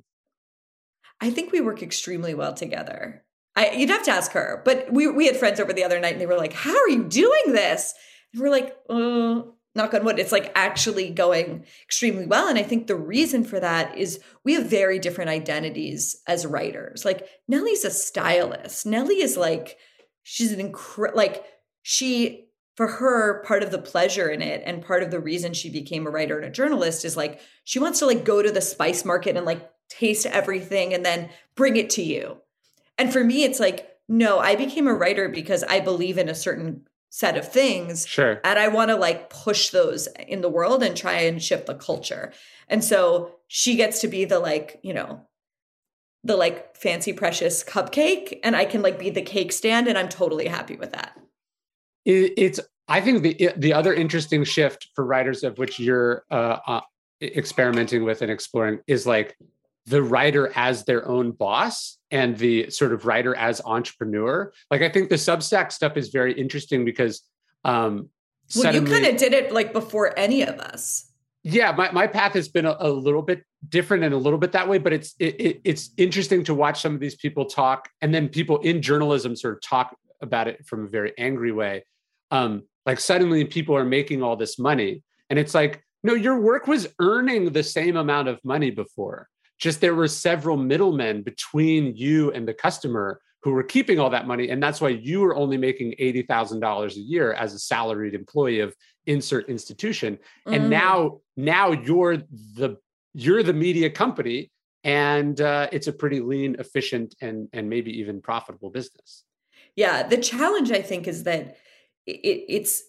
I think we work extremely well together. I, you'd have to ask her, but we we had friends over the other night and they were like, how are you doing this? And we're like, oh, knock on wood. It's like actually going extremely well. And I think the reason for that is we have very different identities as writers. Like Nellie's a stylist. Nellie is like, she's an incredible, like she, for her, part of the pleasure in it and part of the reason she became a writer and a journalist is like, she wants to like go to the spice market and like taste everything and then bring it to you. And for me, it's like, no, I became a writer because I believe in a certain set of things. Sure. And I want to like push those in the world and try and shift the culture. And so she gets to be the like, you know, the like fancy precious cupcake, and I can like be the cake stand, and I'm totally happy with that. It, it's, I think the the other interesting shift for writers, of which you're uh, uh, experimenting with and exploring, is like the writer as their own boss and the sort of writer as entrepreneur. Like, I think the Substack stuff is very interesting because um, well, suddenly, you kind of did it like before any of us. Yeah, my, my path has been a, a little bit different and a little bit that way, but it's it, it, it's interesting to watch some of these people talk, and then people in journalism sort of talk about it from a very angry way. Um, like suddenly people are making all this money, and it's like, no, your work was earning the same amount of money before. Just there were several middlemen between you and the customer who were keeping all that money, and that's why you were only making eighty thousand dollars a year as a salaried employee of insert institution. Mm. And now, now you're the you're the media company, and uh, it's a pretty lean, efficient, and and maybe even profitable business. Yeah, the challenge, I think, is that it, it's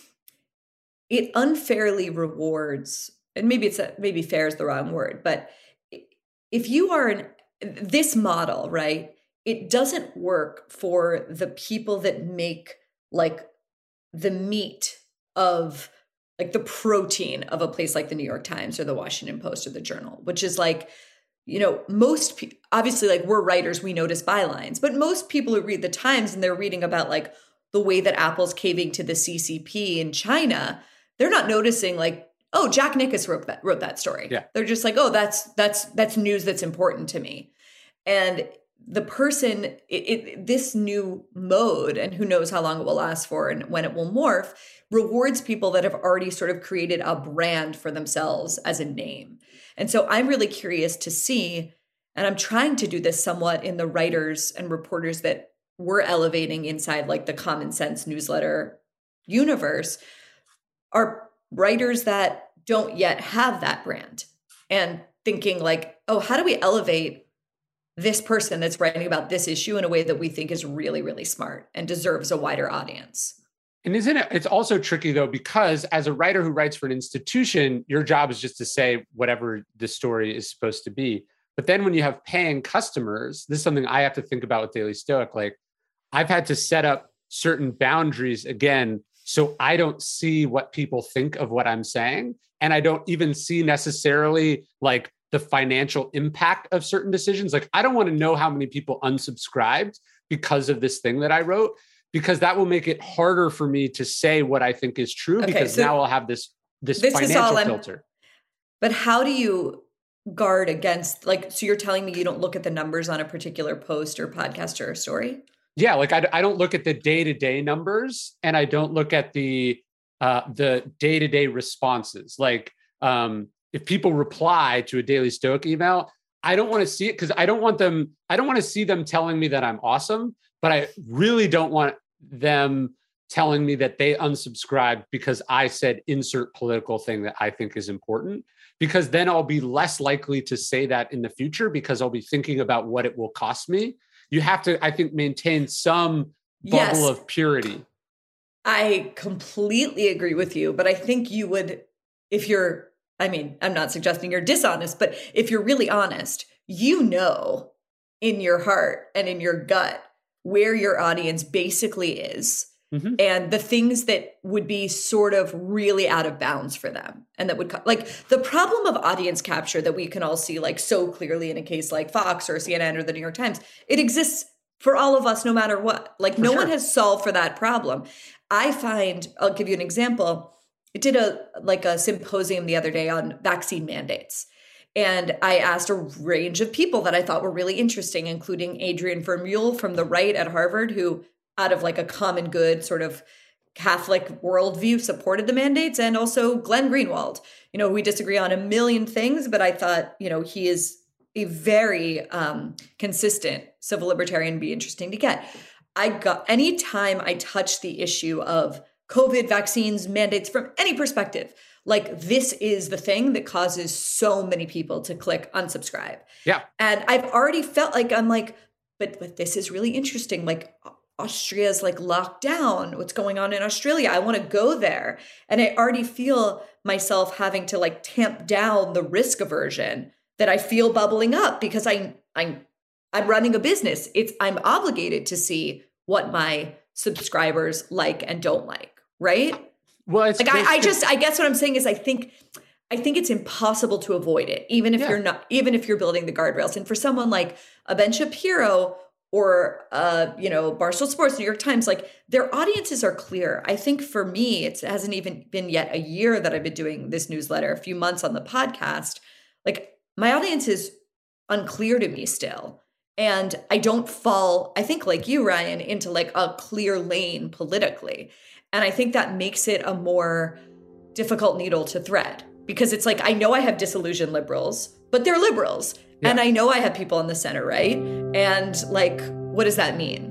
it unfairly rewards, and maybe it's a, maybe fair is the wrong word, but if you are an this model, right? It doesn't work for the people that make like the meat of like the protein of a place like the New York Times or the Washington Post or the Journal, which is like you know, most pe- obviously, like, we're writers, we notice bylines, but most people who read the Times and they're reading about like the way that Apple's caving to the C C P in China, they're not noticing like, oh, Jack Nicklaus wrote that, wrote that story. Yeah. They're just like, oh, that's that's that's news that's important to me. And the person, it, it, this new mode, and who knows how long it will last for and when it will morph, rewards people that have already sort of created a brand for themselves as a name. And so I'm really curious to see, and I'm trying to do this somewhat in the writers and reporters that we're elevating inside like the Common Sense newsletter universe, are writers that don't yet have that brand, and thinking like, oh, how do we elevate this person that's writing about this issue in a way that we think is really, really smart and deserves a wider audience? And isn't it, it's also tricky though, because as a writer who writes for an institution, your job is just to say whatever the story is supposed to be. But then when you have paying customers, this is something I have to think about with Daily Stoic. Like, I've had to set up certain boundaries again, so I don't see what people think of what I'm saying. And I don't even see necessarily like the financial impact of certain decisions. Like, I don't want to know how many people unsubscribed because of this thing that I wrote, because that will make it harder for me to say what I think is true, okay, because so now I'll have this, this, this financial filter. But how do you guard against, like, so you're telling me you don't look at the numbers on a particular post or podcast or a story? Yeah, like I, I don't look at the day-to-day numbers, and I don't look at the uh, the day-to-day responses. Like, um, if people reply to a Daily Stoic email, I don't want to see it because I don't want them, I don't want to see them telling me that I'm awesome, but I really don't want them telling me that they unsubscribed because I said insert political thing that I think is important, because then I'll be less likely to say that in the future because I'll be thinking about what it will cost me. You have to, I think, maintain some bubble yes. of purity. I completely agree with you, but I think you would, if you're, I mean, I'm not suggesting you're dishonest, but if you're really honest, you know in your heart and in your gut where your audience basically is, mm-hmm. and the things that would be sort of really out of bounds for them. And that would, like, the problem of audience capture that we can all see like so clearly in a case like Fox or C N N or the New York Times, it exists for all of us no matter what. Like, for no sure. one has solved for that problem. I find, I'll give you an example. I did a like a symposium the other day on vaccine mandates. And I asked a range of people that I thought were really interesting, including Adrian Vermeule from the right at Harvard, who out of like a common good sort of Catholic worldview supported the mandates, and also Glenn Greenwald. You know, we disagree on a million things, but I thought, you know, he is a very um, consistent civil libertarian, be interesting to get. I got, anytime I touch the issue of COVID, vaccines, mandates from any perspective, like, this is the thing that causes so many people to click unsubscribe. Yeah. And I've already felt like, I'm like, but but this is really interesting. Like, Austria's like locked down. What's going on in Australia? I want to go there. And I already feel myself having to like tamp down the risk aversion that I feel bubbling up, because I I'm I'm running a business. It's I'm obligated to see what my subscribers like and don't like, right? Well, it's like I, I just I guess what I'm saying is I think I think it's impossible to avoid it, even if yeah. you're not, even if you're building the guardrails. And for someone like a Ben Shapiro or uh, you know, Barstool Sports, New York Times, like, their audiences are clear. I think for me, it hasn't even been yet a year that I've been doing this newsletter, a few months on the podcast. Like, my audience is unclear to me still. And I don't fall, I think like you, Ryan, into like a clear lane politically. And I think that makes it a more difficult needle to thread, because it's like, I know I have disillusioned liberals, but they're liberals. Yeah. And I know I have people on the center right. And like, what does that mean?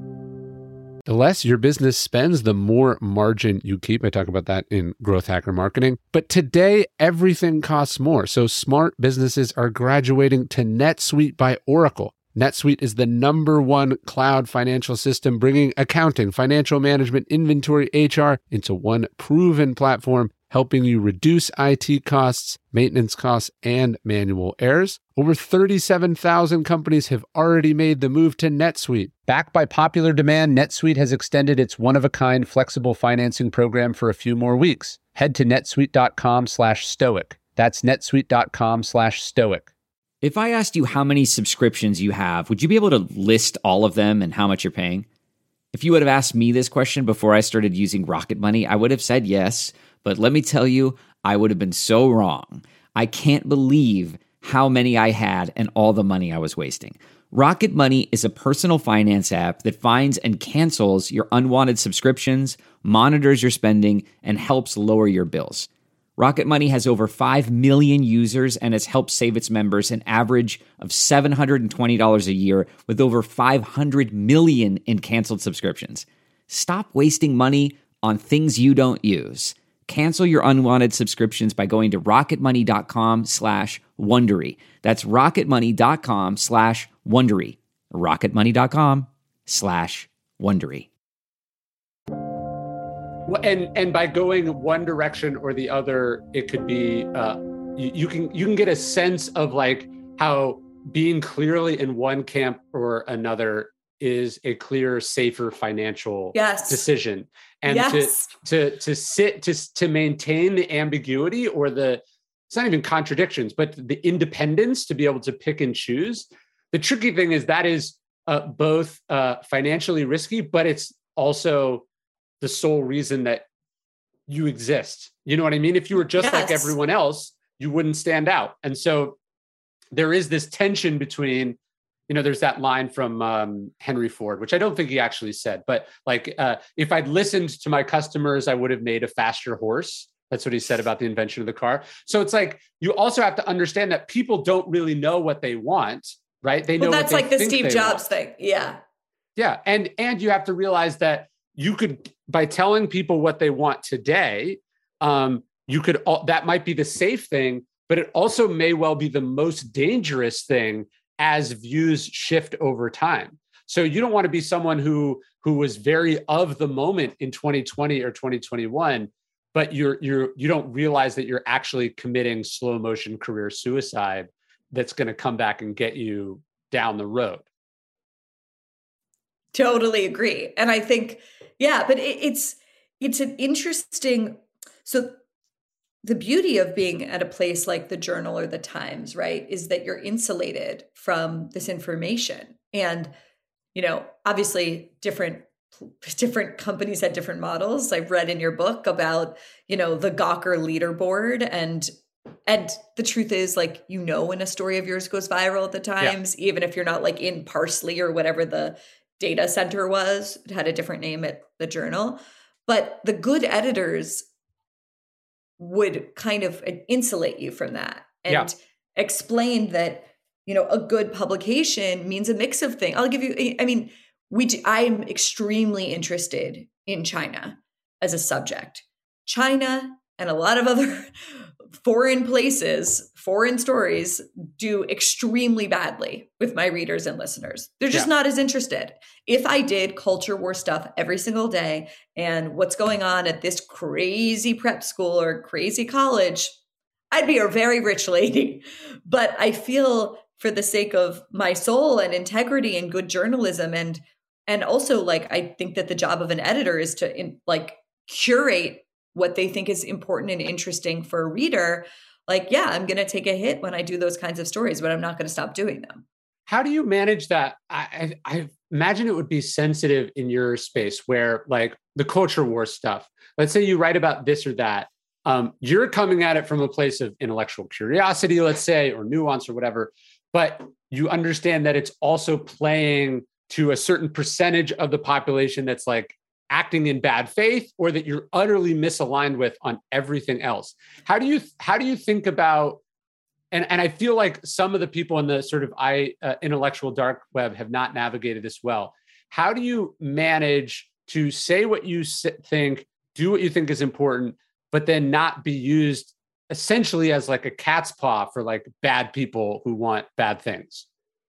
The less your business spends, the more margin you keep. I talk about that in Growth Hacker Marketing. But today, everything costs more. So smart businesses are graduating to NetSuite by Oracle. NetSuite is the number one cloud financial system, bringing accounting, financial management, inventory, H R into one proven platform, helping you reduce I T costs, maintenance costs, and manual errors. Over thirty-seven thousand companies have already made the move to NetSuite. Backed by popular demand, NetSuite has extended its one-of-a-kind flexible financing program for a few more weeks. Head to netsuite.com slash stoic. That's netsuite.com slash stoic. If I asked you how many subscriptions you have, would you be able to list all of them and how much you're paying? If you would have asked me this question before I started using Rocket Money, I would have said yes. But let me tell you, I would have been so wrong. I can't believe how many I had and all the money I was wasting. Rocket Money is a personal finance app that finds and cancels your unwanted subscriptions, monitors your spending, and helps lower your bills. Rocket Money has over five million users and has helped save its members an average of seven hundred twenty dollars a year with over five hundred million in canceled subscriptions. Stop wasting money on things you don't use. Cancel your unwanted subscriptions by going to rocketmoney.com slash Wondery. That's rocketmoney.com slash Wondery. rocketmoney.com slash Wondery. And and by going one direction or the other, it could be uh, you, you can you can get a sense of like how being clearly in one camp or another is a clear, safer financial yes. decision. And yes. to to to sit to to maintain the ambiguity or the it's not even contradictions, but the independence to be able to pick and choose. The tricky thing is that is uh, both uh, financially risky, but it's also the sole reason that you exist. You know what I mean? If you were just yes. like everyone else, you wouldn't stand out. And so there is this tension between, you know, there's that line from um, Henry Ford, which I don't think he actually said, but like, uh, if I'd listened to my customers, I would have made a faster horse. That's what he said about the invention of the car. So it's like, you also have to understand that people don't really know what they want, right? They know well, that's what they like the think Steve they Jobs want. thing. Yeah. Yeah. And, and you have to realize that you could, by telling people what they want today, um, you could, that might be the safe thing, but it also may well be the most dangerous thing as views shift over time. So you don't want to be someone who, who was very of the moment in twenty twenty or twenty twenty-one, but you're, you're, you don't realize that you're actually committing slow motion career suicide that's going to come back and get you down the road. Totally agree. And I think, yeah, but it, it's, it's an interesting, so the beauty of being at a place like the Journal or the Times, right, is that you're insulated from this information. And, you know, obviously different, different companies had different models. I've read in your book about, you know, the Gawker leaderboard, and And the truth is, like, you know, when a story of yours goes viral at the Times, yeah. even if you're not like in Parsley or whatever the data center was, it had a different name at the Journal. But the good editors would kind of insulate you from that and yeah. explain that, you know, a good publication means a mix of things. I'll give you, I mean, we do, I'm extremely interested in China as a subject. China and a lot of other foreign places, foreign stories do extremely badly with my readers and listeners. They're just yeah. not as interested. If I did culture war stuff every single day and what's going on at this crazy prep school or crazy college, I'd be a very rich lady. But I feel for the sake of my soul and integrity and good journalism, and and also like I think that the job of an editor is to in, like curate what they think is important and interesting for a reader. Like, yeah, I'm going to take a hit when I do those kinds of stories, but I'm not going to stop doing them. How do you manage that? I, I, I imagine it would be sensitive in your space where like the culture war stuff, let's say you write about this or that. Um, you're coming at it from a place of intellectual curiosity, let's say, or nuance or whatever, but you understand that it's also playing to a certain percentage of the population that's like acting in bad faith, or that you're utterly misaligned with on everything else. How do you how do you think about, and, and I feel like some of the people in the sort of I uh, intellectual dark web have not navigated this well. How do you manage to say what you think, do what you think is important, but then not be used essentially as like a cat's paw for like bad people who want bad things?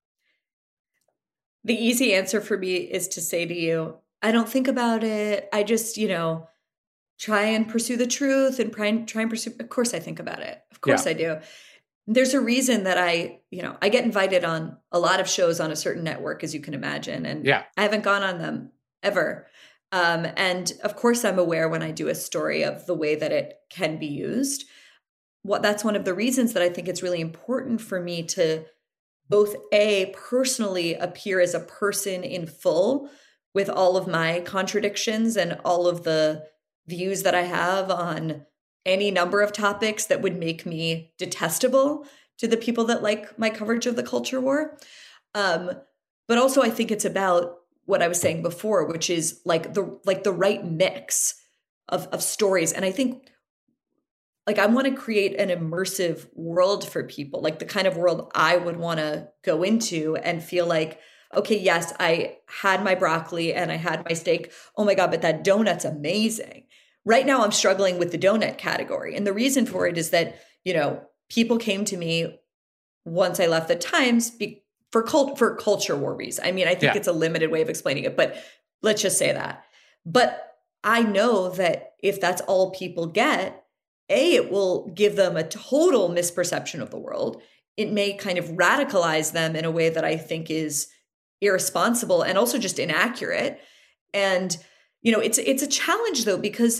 The easy answer for me is to say to you, I don't think about it. I just, you know, try and pursue the truth and try and, try and pursue. Of course I think about it. Of course yeah. I do. There's a reason that I, you know, I get invited on a lot of shows on a certain network, as you can imagine. And yeah. I haven't gone on them ever. Um, and of course I'm aware when I do a story of the way that it can be used. What that's one of the reasons that I think it's really important for me to both A, personally appear as a person in full with all of my contradictions and all of the views that I have on any number of topics that would make me detestable to the people that like my coverage of the culture war. Um, but also I think it's about what I was saying before, which is like the like the right mix of, of stories. And I think like I want to create an immersive world for people, like the kind of world I would want to go into and feel like, okay, yes, I had my broccoli and I had my steak. Oh my God, but that donut's amazing. Right now I'm struggling with the donut category. And the reason for it is that, you know, people came to me once I left the Times be- for cult- for culture war reasons. I mean, I think Yeah. it's a limited way of explaining it, but let's just say that. But I know that if that's all people get, A, it will give them a total misperception of the world. It may kind of radicalize them in a way that I think is irresponsible and also just inaccurate. And, you know, it's it's a challenge though, because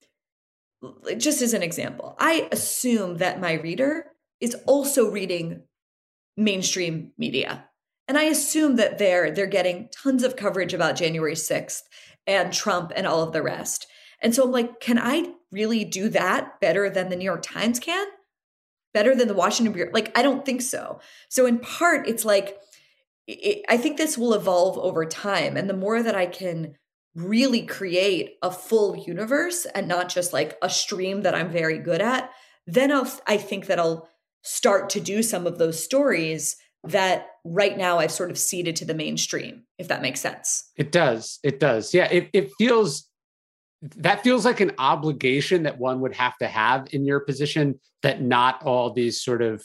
just as an example, I assume that my reader is also reading mainstream media. And I assume that they're they're getting tons of coverage about January sixth and Trump and all of the rest. And so I'm like, can I really do that better than the New York Times can? Better than the Washington Bureau? Like, I don't think so. So in part, it's like, it, I think this will evolve over time. And the more that I can really create a full universe and not just like a stream that I'm very good at, then I'll, I think that I'll start to do some of those stories that right now I've sort of ceded to the mainstream, if that makes sense. It does. It does. Yeah. It, it feels, that feels like an obligation that one would have to have in your position that not all these sort of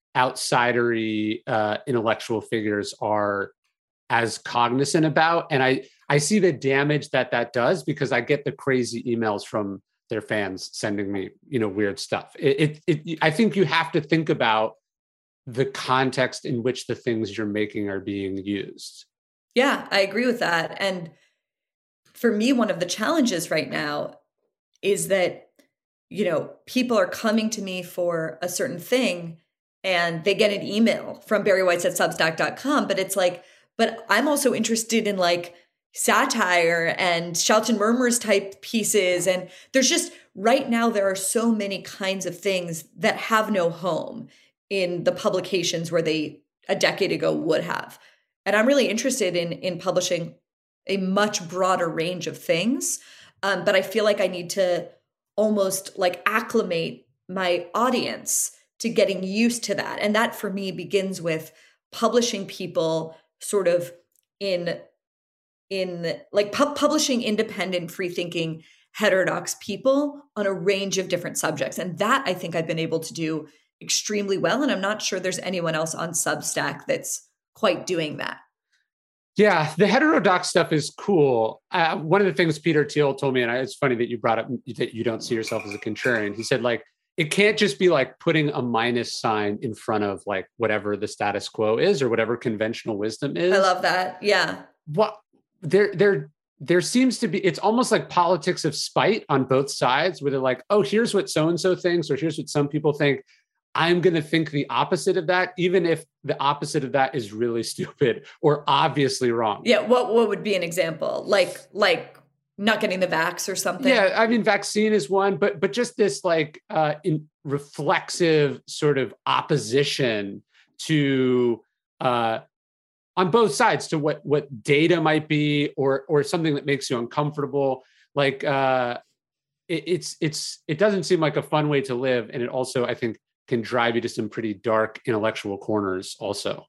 outsidery uh, intellectual figures are as cognizant about. And I, I see the damage that that does because I get the crazy emails from their fans sending me, you know, weird stuff. It, it, it I think you have to think about the context in which the things you're making are being used. Yeah, I agree with that. And for me, one of the challenges right now is that, you know, people are coming to me for a certain thing and they get an email from Barry Whites at substack dot com, but it's like, but I'm also interested in like satire and shouts and murmurs type pieces. And there's just, right now, there are so many kinds of things that have no home in the publications where they a decade ago would have. And I'm really interested in, in publishing a much broader range of things. Um, but I feel like I need to almost like acclimate my audience to getting used to that. And that for me begins with publishing people sort of in, in like pu- publishing independent, free thinking, heterodox people on a range of different subjects. And that I think I've been able to do extremely well. And I'm not sure there's anyone else on Substack that's quite doing that. Yeah, the heterodox stuff is cool. Uh, one of the things Peter Thiel told me, and it's funny that you brought up that you don't see yourself as a contrarian. He said, like, it can't just be like putting a minus sign in front of like whatever the status quo is or whatever conventional wisdom is. I love that. Yeah. What there, there, there seems to be, it's almost like politics of spite on both sides, where they're like, oh, here's what so-and-so thinks, or here's what some people think. I'm going to think the opposite of that, even if the opposite of that is really stupid or obviously wrong. Yeah. What What would be an example? Like, like not getting the vax or something? Yeah. I mean, vaccine is one, but but just this like uh, in reflexive sort of opposition to uh, on both sides to what what data might be or or something that makes you uncomfortable. Like uh, it, it's it's it doesn't seem like a fun way to live, and it also, I think, can drive you to some pretty dark intellectual corners also.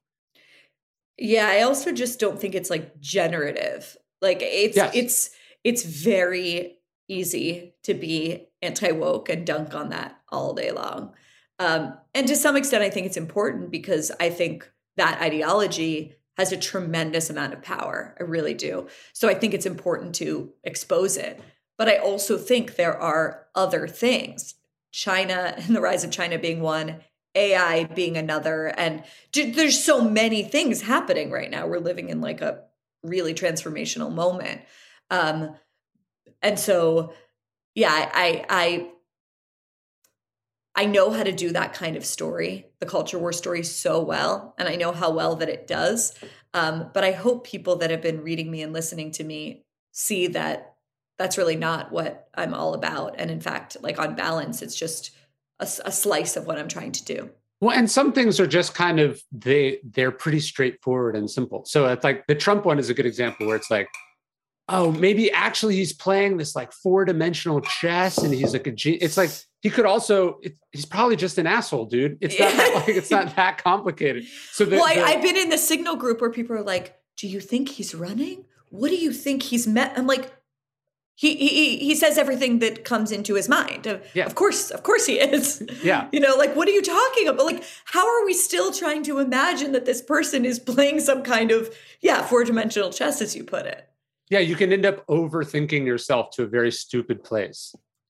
Yeah, I also just don't think it's like generative. Like it's Yes. it's it's very easy to be anti-woke and dunk on that all day long. Um, and to some extent, I think it's important because I think that ideology has a tremendous amount of power. I really do. So I think it's important to expose it. But I also think there are other things. China and the rise of China being one, A I being another. And there's so many things happening right now. We're living in like a really transformational moment. Um, and so, yeah, I, I, I know how to do that kind of story, the culture war story, so well. And I know how well that it does. Um, but I hope people that have been reading me and listening to me see that that's really not what I'm all about. And in fact, like on balance, it's just a, a slice of what I'm trying to do. Well, and some things are just kind of, they, they're pretty straightforward and simple. So it's like the Trump one is a good example where it's like, oh, maybe actually he's playing this like four-dimensional chess and he's like a genius. It's like, he could also, it, he's probably just an asshole, dude. It's not that, like, it's not that complicated. So the, well, I, the, I've been in the Signal group where people are like, do you think he's running? What do you think he's met? I'm like, he, he, he says everything that comes into his mind. Yeah. Of course, of course he is. Yeah. You know, like, what are you talking about? Like, how are we still trying to imagine that this person is playing some kind of, yeah, four-dimensional chess, as you put it? Yeah, you can end up overthinking yourself to a very stupid place.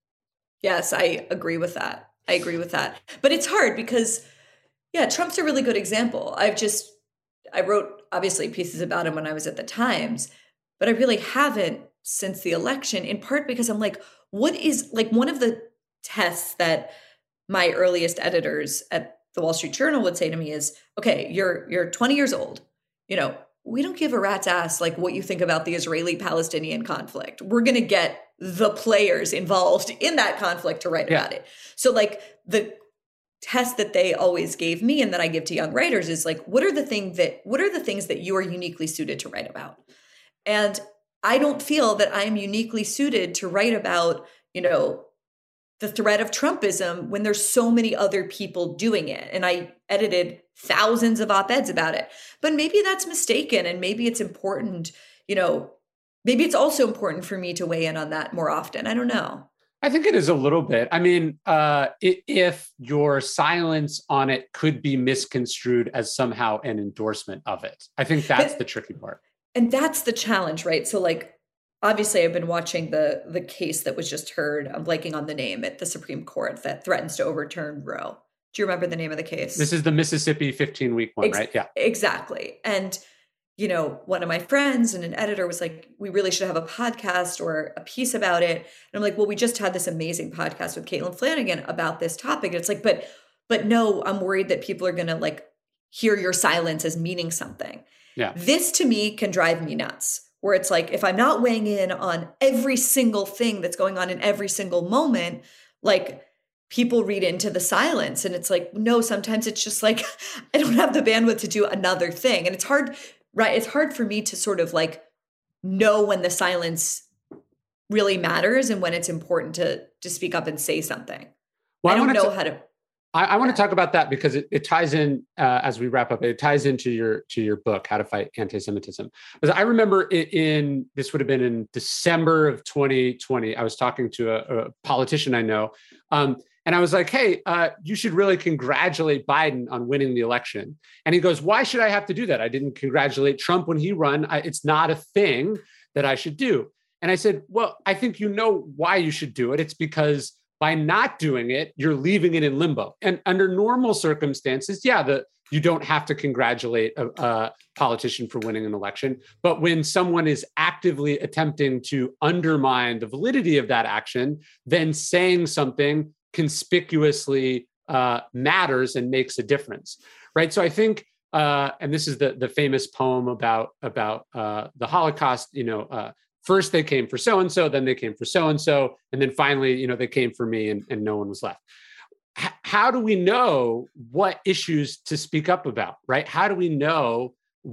Yes, I agree with that. I agree with that. But it's hard because, yeah, Trump's a really good example. I've just, I wrote obviously pieces about him when I was at the Times, but I really haven't since the election, in part because I'm like, what is, like, one of the tests that my earliest editors at the Wall Street Journal would say to me is, okay, you're you're twenty years old, you know, we don't give a rat's ass like what you think about the Israeli-Palestinian conflict. We're going to get the players involved in that conflict to write yeah. about it. So like the test that they always gave me and that I give to young writers is like, what are the things that, what are the things that you are uniquely suited to write about? And I don't feel that I'm uniquely suited to write about, you know, the threat of Trumpism when there's so many other people doing it. And I edited thousands of op-eds about it. But maybe that's mistaken. And maybe it's important, you know, maybe it's also important for me to weigh in on that more often. I don't know. I think it is a little bit. I mean, uh, if your silence on it could be misconstrued as somehow an endorsement of it. I think that's but, the tricky part. And that's the challenge, right? So like, obviously, I've been watching the the case that was just heard. I'm blanking on the name at the Supreme Court that threatens to overturn Roe. Do you remember the name of the case? This is the Mississippi fifteen-week one, Ex- right? Yeah. Exactly. And, you know, one of my friends and an editor was like, we really should have a podcast or a piece about it. And I'm like, well, we just had this amazing podcast with Caitlin Flanagan about this topic. And it's like, but, but no, I'm worried that people are going to like hear your silence as meaning something. Yeah. This to me can drive me nuts. Where it's like, if I'm not weighing in on every single thing that's going on in every single moment, like people read into the silence. And it's like, no, sometimes it's just like, I don't have the bandwidth to do another thing. And it's hard, right? It's hard for me to sort of like know when the silence really matters and when it's important to, to speak up and say something. Well, I don't I know to- how to... I, I want to talk about that because it, it ties in uh, as we wrap up. It ties into your to your book, How to Fight Anti-Semitism. Because I remember in, in this would have been in December of twenty twenty. I was talking to a, a politician I know, um, and I was like, "Hey, uh, you should really congratulate Biden on winning the election." And he goes, "Why should I have to do that? I didn't congratulate Trump when he won. I, it's not a thing that I should do." And I said, "Well, I think you know why you should do it. It's because by not doing it, you're leaving it in limbo. And under normal circumstances, yeah, the, you don't have to congratulate a, a politician for winning an election. But when someone is actively attempting to undermine the validity of that action, then saying something conspicuously uh, matters and makes a difference, right? So I think, uh, and this is the the famous poem about about uh, the Holocaust, you know, uh, first they came for so-and-so, then they came for so-and-so, and then finally, you know, they came for me and, and no one was left. H- how do we know what issues to speak up about, right? How do we know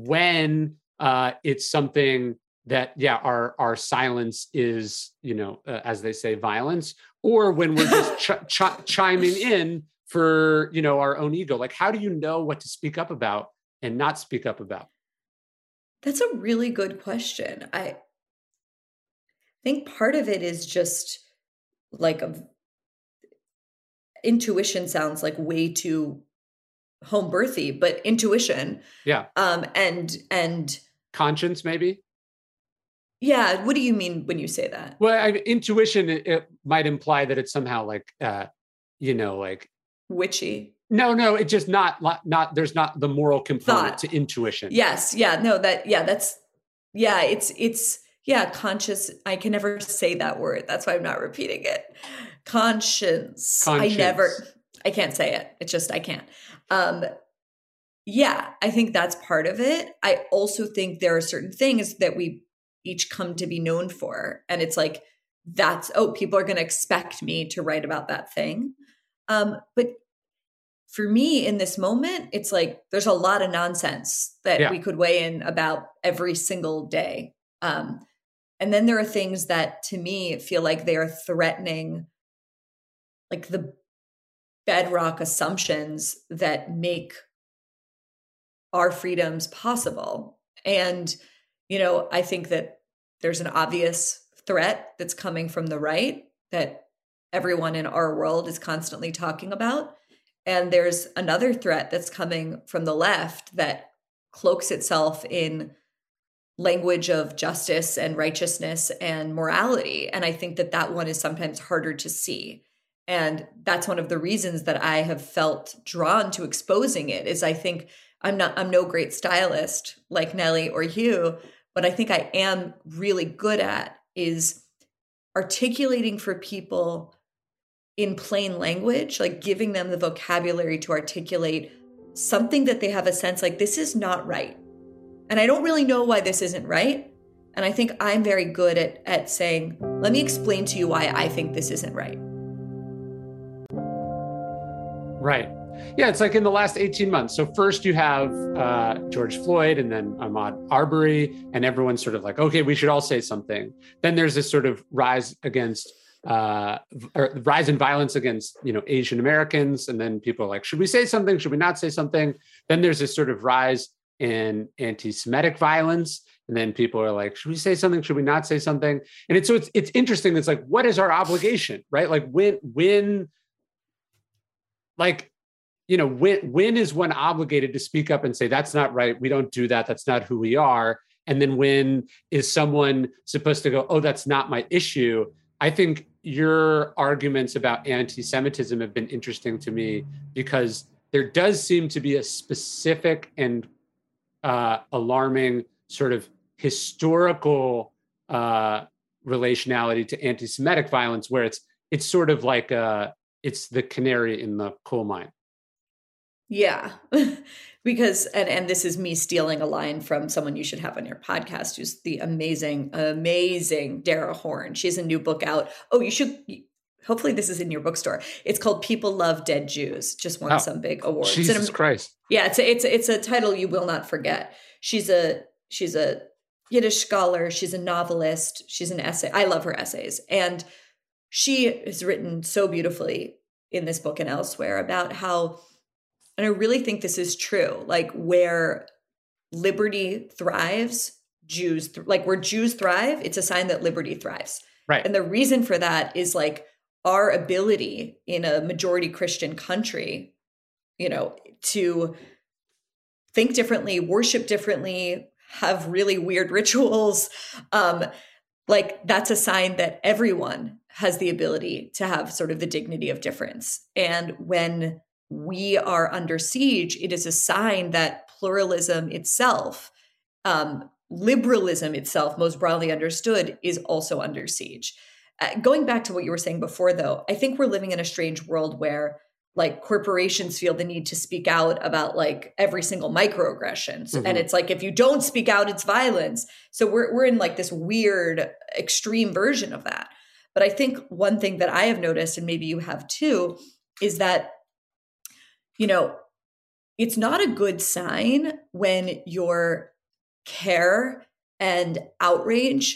when uh, it's something that, yeah, our our silence is, you know, uh, as they say, violence, or when we're just ch- ch- chiming in for, you know, our own ego? Like, how do you know what to speak up about and not speak up about? That's a really good question. I I think part of it is just like a, intuition sounds like way too home birthy, but intuition. Yeah. Um, and, and conscience, maybe. Yeah. What do you mean when you say that? Well, I, intuition, it, it might imply that it's somehow like, uh, you know, like witchy. No, no, it's just not, not, there's not the moral component Thought. to intuition. Yes. Yeah. No, that, yeah, that's, yeah, it's, it's, Yeah, conscious. I can never say that word. That's why I'm not repeating it. Conscience. Conscience. I never, I can't say it. It's just, I can't. Um, yeah, I think that's part of it. I also think there are certain things that we each come to be known for. And it's like, that's, oh, people are going to expect me to write about that thing. Um, but for me in this moment, it's like, there's a lot of nonsense that yeah. we could weigh in about every single day. Um, and then there are things that to me feel like they are threatening like the bedrock assumptions that make our freedoms possible. And, you know, I think that there's an obvious threat that's coming from the right that everyone in our world is constantly talking about. And there's another threat that's coming from the left that cloaks itself in language of justice and righteousness and morality. And I think that that one is sometimes harder to see. And that's one of the reasons that I have felt drawn to exposing it is I think I'm not, I'm no great stylist like Nellie or Hugh. What I think I am really good at is articulating for people in plain language, like giving them the vocabulary to articulate something that they have a sense like this is not right. And I don't really know why this isn't right. And I think I'm very good at, at saying, let me explain to you why I think this isn't right. Right. Yeah, it's like in the last eighteen months. So first you have uh, George Floyd and then Ahmaud Arbery, and everyone's sort of like, okay, we should all say something. Then there's this sort of rise against, uh, or rise in violence against, you know, Asian Americans. And then people are like, should we say something? Should we not say something? Then there's this sort of rise in anti-Semitic violence. And then people are like, should we say something? Should we not say something? And it's, so it's, it's interesting. It's like, what is our obligation, right? Like when, when, like, you know, when, when is one obligated to speak up and say, that's not right. We don't do that. That's not who we are. And then when is someone supposed to go, oh, that's not my issue? I think your arguments about anti-Semitism have been interesting to me because there does seem to be a specific and uh, alarming sort of historical uh, relationality to anti-Semitic violence, where it's it's sort of like a, it's the canary in the coal mine. Yeah, because, and, and this is me stealing a line from someone you should have on your podcast, who's the amazing, amazing Dara Horn. She has a new book out. Oh, you should, hopefully this is in your bookstore. It's called People Love Dead Jews. Just won oh, some big awards. Jesus and, Christ. Yeah, it's a, it's a, it's a title you will not forget. She's a, she's a Yiddish scholar. She's a novelist. She's an essay. I love her essays. And she has written so beautifully in this book and elsewhere about how, and I really think this is true, like where liberty thrives, Jews, th- like where Jews thrive, it's a sign that liberty thrives. Right. And the reason for that is like our ability in a majority Christian country, you know, to think differently, worship differently, have really weird rituals. Um, like that's a sign that everyone has the ability to have sort of the dignity of difference. And when we are under siege, it is a sign that pluralism itself, um, liberalism itself, most broadly understood, is also under siege. Uh, going back to what you were saying before, though, I think we're living in a strange world where like corporations feel the need to speak out about like every single microaggression. Mm-hmm. And it's like, if you don't speak out, it's violence. So we're we're in like this weird extreme version of that. But I think one thing that I have noticed, and maybe you have too, is that you know, it's not a good sign when your care and outrage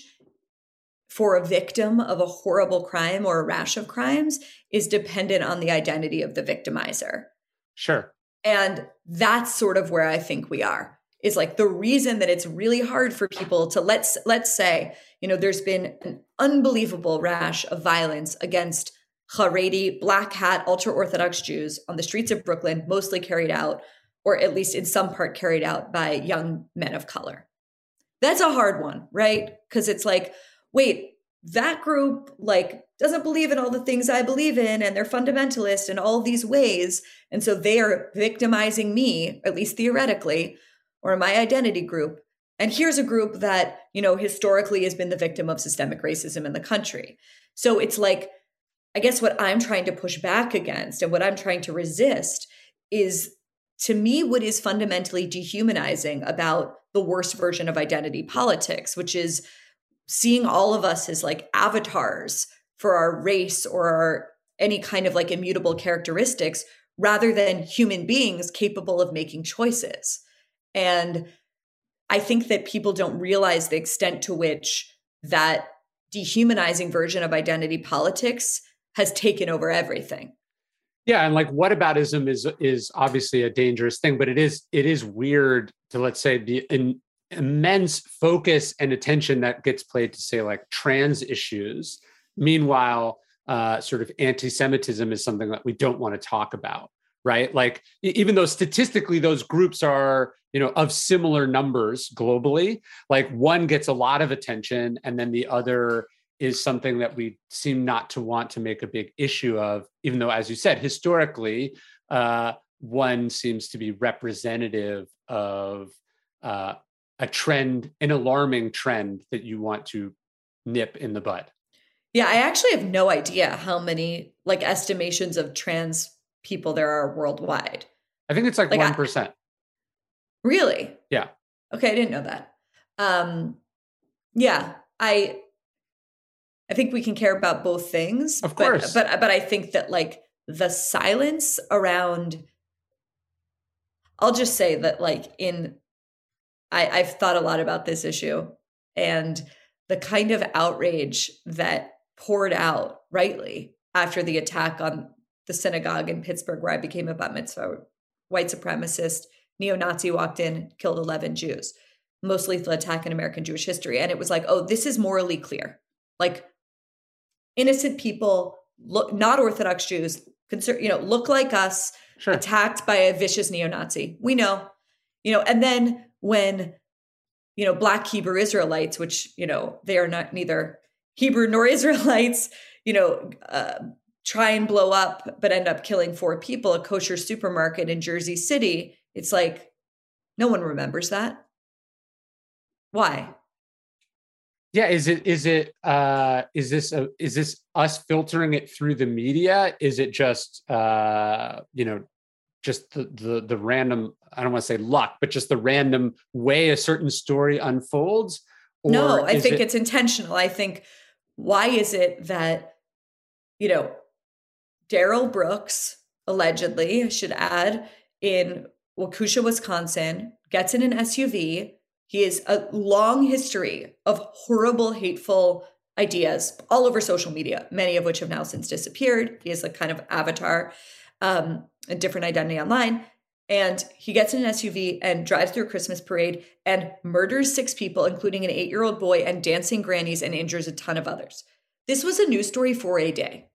for a victim of a horrible crime or a rash of crimes is dependent on the identity of the victimizer. Sure. And that's sort of where I think we are. Is like the reason that it's really hard for people to let's let's say, you know, there's been an unbelievable rash of violence against Haredi, black hat, ultra-Orthodox Jews on the streets of Brooklyn, mostly carried out, or at least in some part carried out by young men of color. That's a hard one, right? Because it's like, wait, that group like doesn't believe in all the things I believe in, and they're fundamentalist in all these ways. And so they are victimizing me, at least theoretically, or my identity group. And here's a group that, you know, historically has been the victim of systemic racism in the country. So it's like, I guess what I'm trying to push back against and what I'm trying to resist is, to me, what is fundamentally dehumanizing about the worst version of identity politics, which is seeing all of us as like avatars for our race or our, any kind of like immutable characteristics, rather than human beings capable of making choices. And I think that people don't realize the extent to which that dehumanizing version of identity politics has taken over everything. Yeah, and like whataboutism is is obviously a dangerous thing, but it is it is weird to, let's say, the in, immense focus and attention that gets played to, say, like trans issues. Meanwhile, uh, sort of anti-Semitism is something that we don't want to talk about, right? Like, even though statistically those groups are, you know, of similar numbers globally, like one gets a lot of attention and then the other is something that we seem not to want to make a big issue of, even though, as you said, historically, uh, one seems to be representative of uh, a trend, an alarming trend that you want to nip in the bud. Yeah, I actually have no idea how many like estimations of trans people there are worldwide. I think it's like, like one percent. I, really? Yeah. Okay, I didn't know that. Um, yeah, I I think we can care about both things. Of course. But, but but I think that like the silence around, I'll just say that like in, I, I've thought a lot about this issue, and the kind of outrage that poured out rightly after the attack on the synagogue in Pittsburgh, where I became a bat mitzvah, white supremacist, neo-Nazi walked in, killed eleven Jews, most lethal attack in American Jewish history. And it was like, oh, this is morally clear. Like innocent people, look, not Orthodox Jews, conser- you know, look like us, sure, attacked by a vicious neo-Nazi. We know, you know, and then when, you know, Black Hebrew Israelites, which, you know, they are not neither Hebrew nor Israelites, you know, uh, try and blow up, but end up killing four people, a kosher supermarket in Jersey City. It's like, no one remembers that. Why? Yeah, is it is it uh, is this a, is this us filtering it through the media? Is it just uh, you know, just the, the the random, I don't want to say luck, but just the random way a certain story unfolds? Or no, I think it- it's intentional. I think, why is it that, you know, Daryl Brooks, allegedly, I should add, in Waukesha, Wisconsin, gets in an S U V. He has a long history of horrible, hateful ideas all over social media, many of which have now since disappeared. He has a kind of avatar, um, a different identity online. And he gets in an S U V and drives through a Christmas parade and murders six people, including an eight-year-old boy and dancing grannies, and injures a ton of others. This was a news story for a day.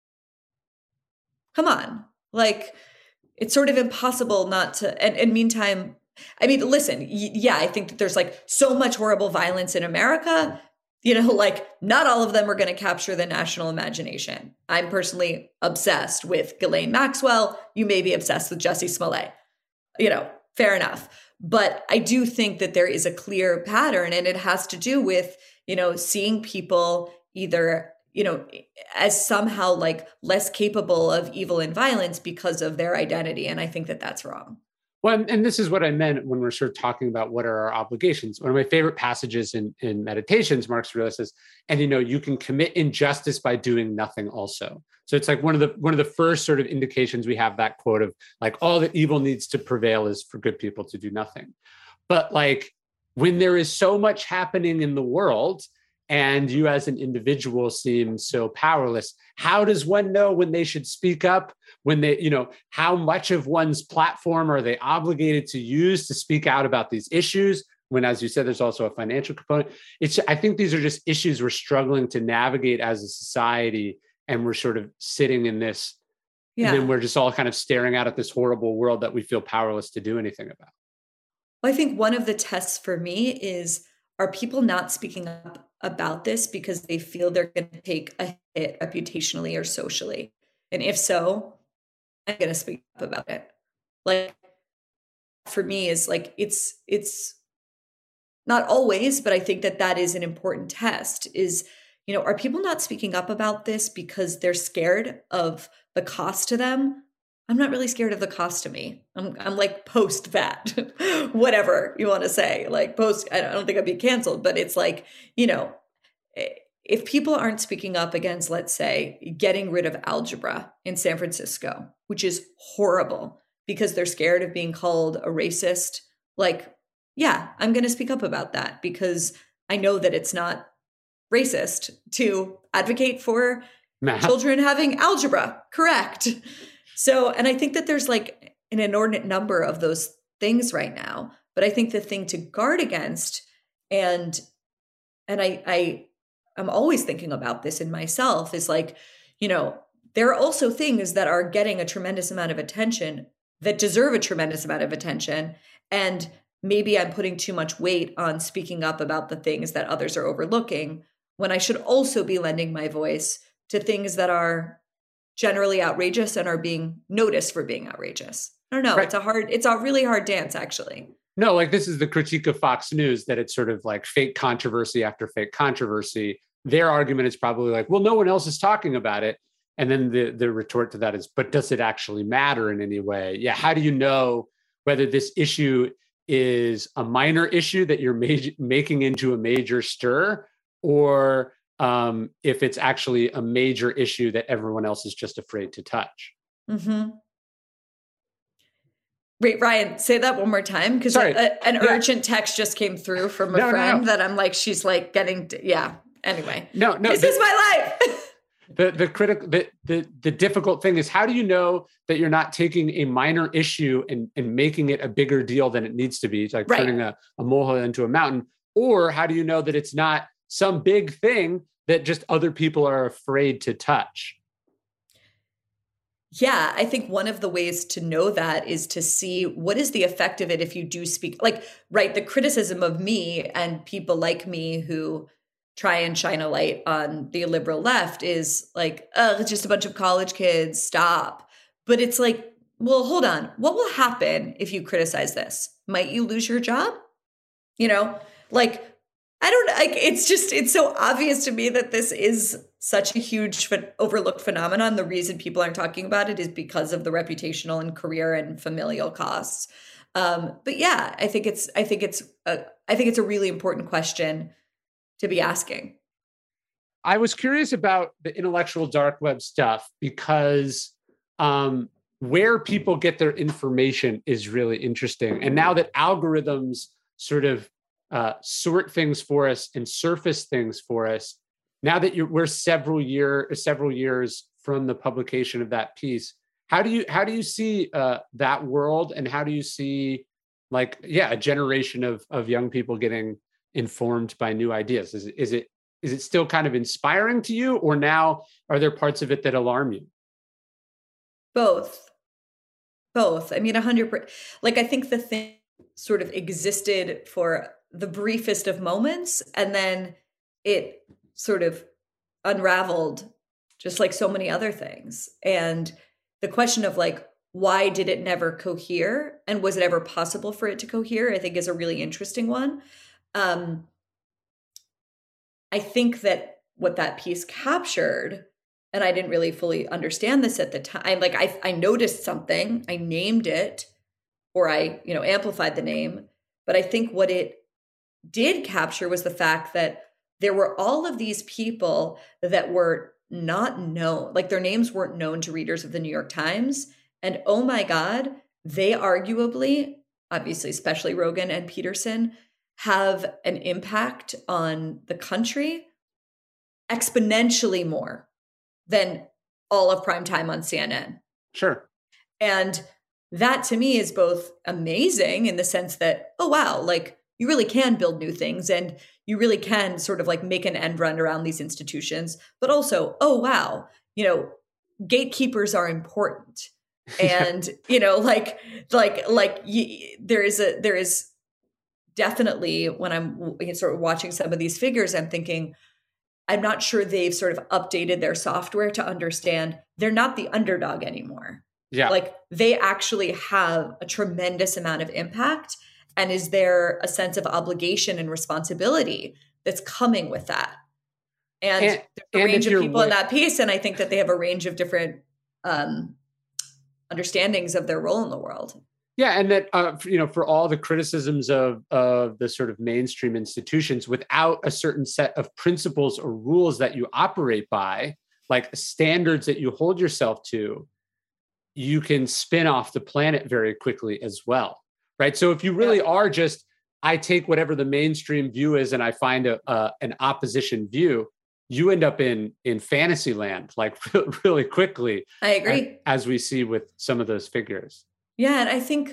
Come on. Like, it's sort of impossible not to, and, and meantime, I mean, listen, y- yeah, I think that there's like so much horrible violence in America, you know, like not all of them are going to capture the national imagination. I'm personally obsessed with Ghislaine Maxwell. You may be obsessed with Jussie Smollett, you know, fair enough. But I do think that there is a clear pattern, and it has to do with, you know, seeing people either, you know, as somehow like less capable of evil and violence because of their identity. And I think that that's wrong. Well, and this is what I meant when we're sort of talking about what are our obligations. One of my favorite passages in, in Meditations, Marcus Aurelius says, and, you know, you can commit injustice by doing nothing also. So it's like one of the one of the first sort of indications we have that quote of like, all that evil needs to prevail is for good people to do nothing. But like when there is so much happening in the world and you as an individual seem so powerless, how does one know when they should speak up? When they, you know, how much of one's platform are they obligated to use to speak out about these issues? When, as you said, there's also a financial component. It's, I think these are just issues we're struggling to navigate as a society, and we're sort of sitting in this, yeah. And then we're just all kind of staring out at this horrible world that we feel powerless to do anything about. Well, I think one of the tests for me is, are people not speaking up about this because they feel they're going to take a hit reputationally or socially? And if so, I'm going to speak up about it. Like, for me is like, it's, it's not always, but I think that that is an important test is, you know, are people not speaking up about this because they're scared of the cost to them? I'm not really scared of the cost to me. I'm, I'm like post that, whatever you want to say, like post, I don't think I'd be canceled, but it's like, you know, if people aren't speaking up against, let's say, getting rid of algebra in San Francisco, which is horrible because they're scared of being called a racist, like, yeah, I'm going to speak up about that because I know that it's not racist to advocate for Nah. children having algebra, correct? So, and I think that there's like an inordinate number of those things right now, but I think the thing to guard against, and and I I I'm always thinking about this in myself, is like, you know, there are also things that are getting a tremendous amount of attention that deserve a tremendous amount of attention, and maybe I'm putting too much weight on speaking up about the things that others are overlooking when I should also be lending my voice to things that are generally outrageous and are being noticed for being outrageous. I don't know. Right. It's a hard, it's a really hard dance, actually. No, like this is the critique of Fox News, that it's sort of like fake controversy after fake controversy. Their argument is probably like, well, no one else is talking about it. And then the, the retort to that is, but does it actually matter in any way? Yeah. How do you know whether this issue is a minor issue that you're ma- making into a major stir, or um, if it's actually a major issue that everyone else is just afraid to touch? Mm-hmm. Wait, Ryan, say that one more time, because an yeah. urgent text just came through from a no, friend no, no. that I'm like, she's like getting, to, yeah. Anyway, no, no, this the, is my life. the the critical, the, the the difficult thing is, how do you know that you're not taking a minor issue and, and making it a bigger deal than it needs to be? It's like right. turning a, a molehill into a mountain. Or how do you know that it's not some big thing that just other people are afraid to touch? Yeah, I think one of the ways to know that is to see what is the effect of it if you do speak. Like, right, the criticism of me and people like me who try and shine a light on the liberal left is like, oh, it's just a bunch of college kids, stop. But it's like, well, hold on. What will happen if you criticize this? Might you lose your job? You know, like, I don't like, it's just, it's so obvious to me that this is such a huge overlooked phenomenon. The reason people aren't talking about it is because of the reputational and career and familial costs. Um, but yeah, I think it's, I think it's, a, I think it's a really important question to be asking. I was curious about the intellectual dark web stuff because um, where people get their information is really interesting. And now that algorithms sort of uh, sort things for us and surface things for us, now that you're, we're several year several years from the publication of that piece, how do you how do you see uh, that world, and how do you see, like, yeah, a generation of of young people getting informed by new ideas? Is it is it is it still kind of inspiring to you, or now are there parts of it that alarm you? Both, both. I mean, a hundred percent. Like, I think the thing sort of existed for the briefest of moments, and then it sort of unraveled just like so many other things. And the question of like, why did it never cohere? And was it ever possible for it to cohere? I think is a really interesting one. Um, I think that what that piece captured, and I didn't really fully understand this at the time, like I, I noticed something, I named it, or I, you know, amplified the name. But I think what it did capture was the fact that there were all of these people that were not known, like their names weren't known to readers of the New York Times. And oh my God, they arguably, obviously, especially Rogan and Peterson, have an impact on the country exponentially more than all of prime time on C N N. Sure. And that to me is both amazing in the sense that, oh, wow, like you really can build new things and you really can sort of like make an end run around these institutions, but also, oh, wow, you know, gatekeepers are important. And, you know, like, like, like y- there is a, there is definitely when I'm sort of watching some of these figures, I'm thinking, I'm not sure they've sort of updated their software to understand they're not the underdog anymore. Yeah. Like they actually have a tremendous amount of impact. And is there a sense of obligation and responsibility that's coming with that? And, and there's a and range of people wi- in that piece. And I think that they have a range of different um, understandings of their role in the world. Yeah, and that uh, you know, for all the criticisms of of the sort of mainstream institutions, without a certain set of principles or rules that you operate by, like standards that you hold yourself to, you can spin off the planet very quickly as well, right? So if you really yeah. are just, I take whatever the mainstream view is, and I find a, a an opposition view, you end up in in fantasy land like really quickly. I agree, as, as we see with some of those figures. Yeah, and I think,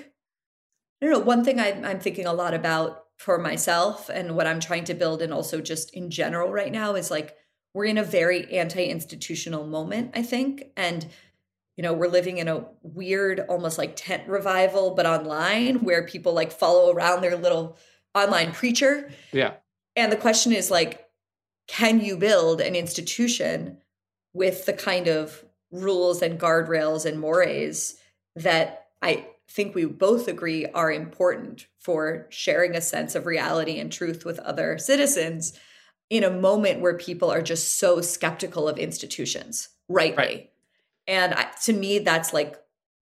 I don't know, one thing I'm, I'm thinking a lot about for myself and what I'm trying to build, and also just in general right now, is like, we're in a very anti-institutional moment, I think. And, you know, we're living in a weird, almost like tent revival, but online, where people like follow around their little online preacher. Yeah. And the question is like, can you build an institution with the kind of rules and guardrails and mores that I think we both agree are important for sharing a sense of reality and truth with other citizens in a moment where people are just so skeptical of institutions, rightly. Right. And I, to me, that's like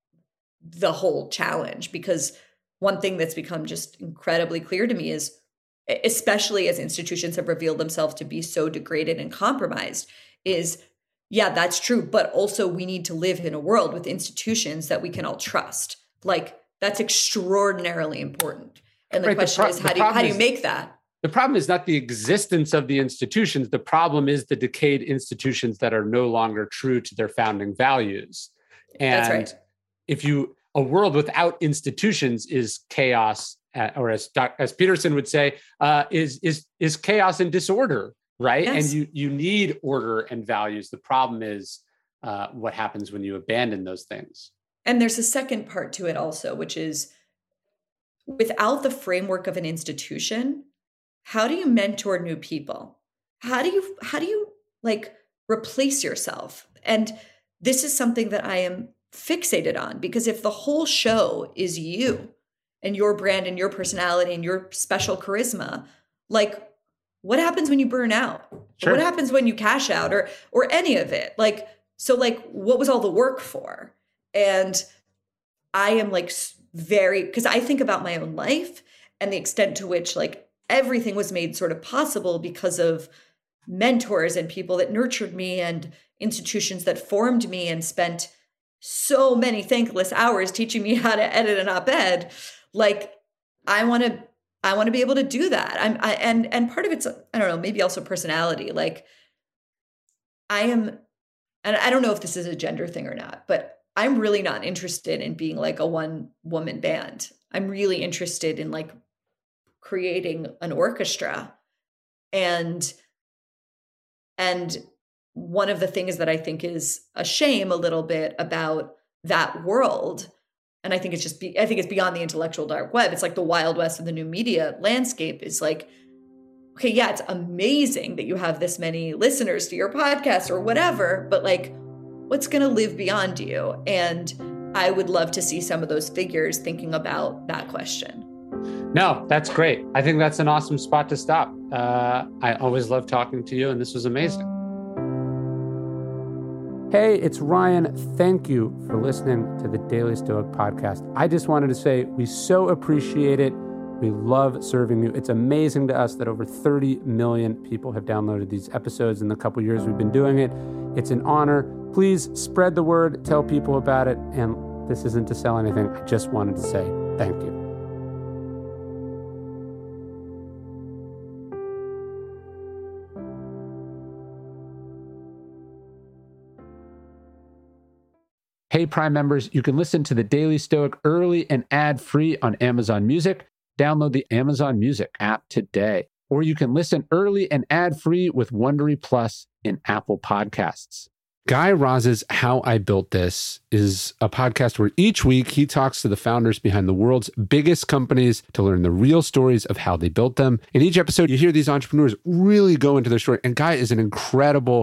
the whole challenge, because one thing that's become just incredibly clear to me is, especially as institutions have revealed themselves to be so degraded and compromised, is yeah, that's true. But also we need to live in a world with institutions that we can all trust. Like, that's extraordinarily important. And the right, question the pro- is, how do you, how do you make that? The problem is not the existence of the institutions. The problem is the decayed institutions that are no longer true to their founding values. And that's right. if you, a world without institutions is chaos, uh, or as as Peterson would say, uh, is is is chaos and disorder. Right. Yes. And you, you need order and values. The problem is uh, what happens when you abandon those things. And there's a second part to it also, which is, without the framework of an institution, how do you mentor new people? How do you, how do you like replace yourself? And this is something that I am fixated on, because if the whole show is you and your brand and your personality and your special charisma, like, what happens when you burn out? Sure. What happens when you cash out, or or any of it? Like, so like, what was all the work for? And I am like very, because I think about my own life and the extent to which like everything was made sort of possible because of mentors and people that nurtured me and institutions that formed me and spent so many thankless hours teaching me how to edit an op-ed. Like, I want to I want to be able to do that. I'm, I, and and part of it's, I don't know, maybe also personality. Like, I am, and I don't know if this is a gender thing or not, but I'm really not interested in being like a one woman band. I'm really interested in like creating an orchestra. And, and one of the things that I think is a shame a little bit about that world, and I think it's just, be, I think it's beyond the intellectual dark web. It's like the Wild West of the new media landscape is like, okay, yeah, it's amazing that you have this many listeners to your podcast or whatever, but like, what's going to live beyond you? And I would love to see some of those figures thinking about that question. No, that's great. I think that's an awesome spot to stop. Uh, I always love talking to you, and this was amazing. Hey, it's Ryan. Thank you for listening to the Daily Stoic podcast. I just wanted to say we so appreciate it. We love serving you. It's amazing to us that over thirty million people have downloaded these episodes in the couple years we've been doing it. It's an honor. Please spread the word, tell people about it. And this isn't to sell anything. I just wanted to say thank you. Hey, Prime members, you can listen to the Daily Stoic early and ad-free on Amazon Music. Download the Amazon Music app today. Or you can listen early and ad-free with Wondery Plus in Apple Podcasts. Guy Raz's How I Built This is a podcast where each week he talks to the founders behind the world's biggest companies to learn the real stories of how they built them. In each episode, you hear these entrepreneurs really go into their story. And Guy is an incredible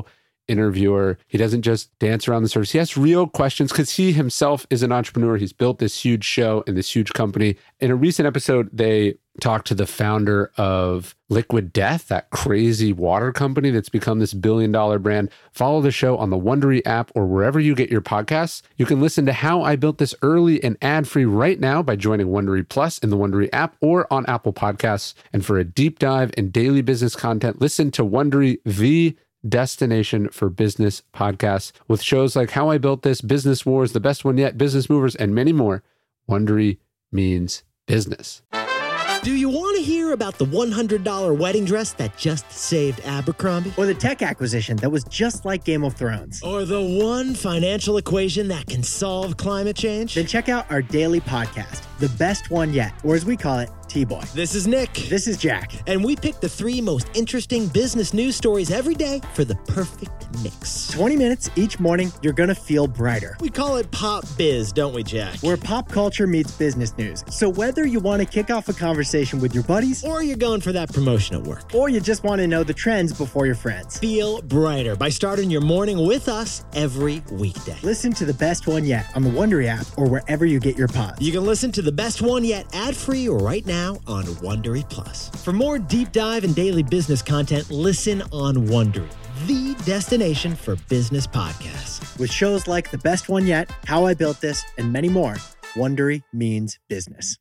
interviewer. He doesn't just dance around the surface. He asks real questions because he himself is an entrepreneur. He's built this huge show and this huge company. In a recent episode, they talked to the founder of Liquid Death, that crazy water company that's become this billion dollar brand. Follow the show on the Wondery app or wherever you get your podcasts. You can listen to how I built this early and ad-free right now by joining Wondery Plus in the Wondery app or on Apple Podcasts. And for a deep dive in daily business content, listen to Wondery, the destination for business podcasts, with shows like How I Built This, Business Wars, The Best One Yet, Business Movers, and many more. Wondery means business. Do you want to hear about the one hundred dollars wedding dress that just saved Abercrombie? Or the tech acquisition that was just like Game of Thrones? Or the one financial equation that can solve climate change? Then check out our daily podcast, The Best One Yet, or as we call it, T-Boy. This is Nick. This is Jack. And we pick the three most interesting business news stories every day for the perfect mix. twenty minutes each morning, you're going to feel brighter. We call it Pop Biz, don't we, Jack? Where pop culture meets business news. So whether you want to kick off a conversation with your buddies, or you're going for that promotion at work, or you just want to know the trends before your friends, feel brighter by starting your morning with us every weekday. Listen to The Best One Yet on the Wondery app or wherever you get your pods. You can listen to The Best One Yet ad-free right now on Wondery Plus. For more deep dive and daily business content, listen on Wondery, the destination for business podcasts. With shows like The Best One Yet, How I Built This, and many more, Wondery means business.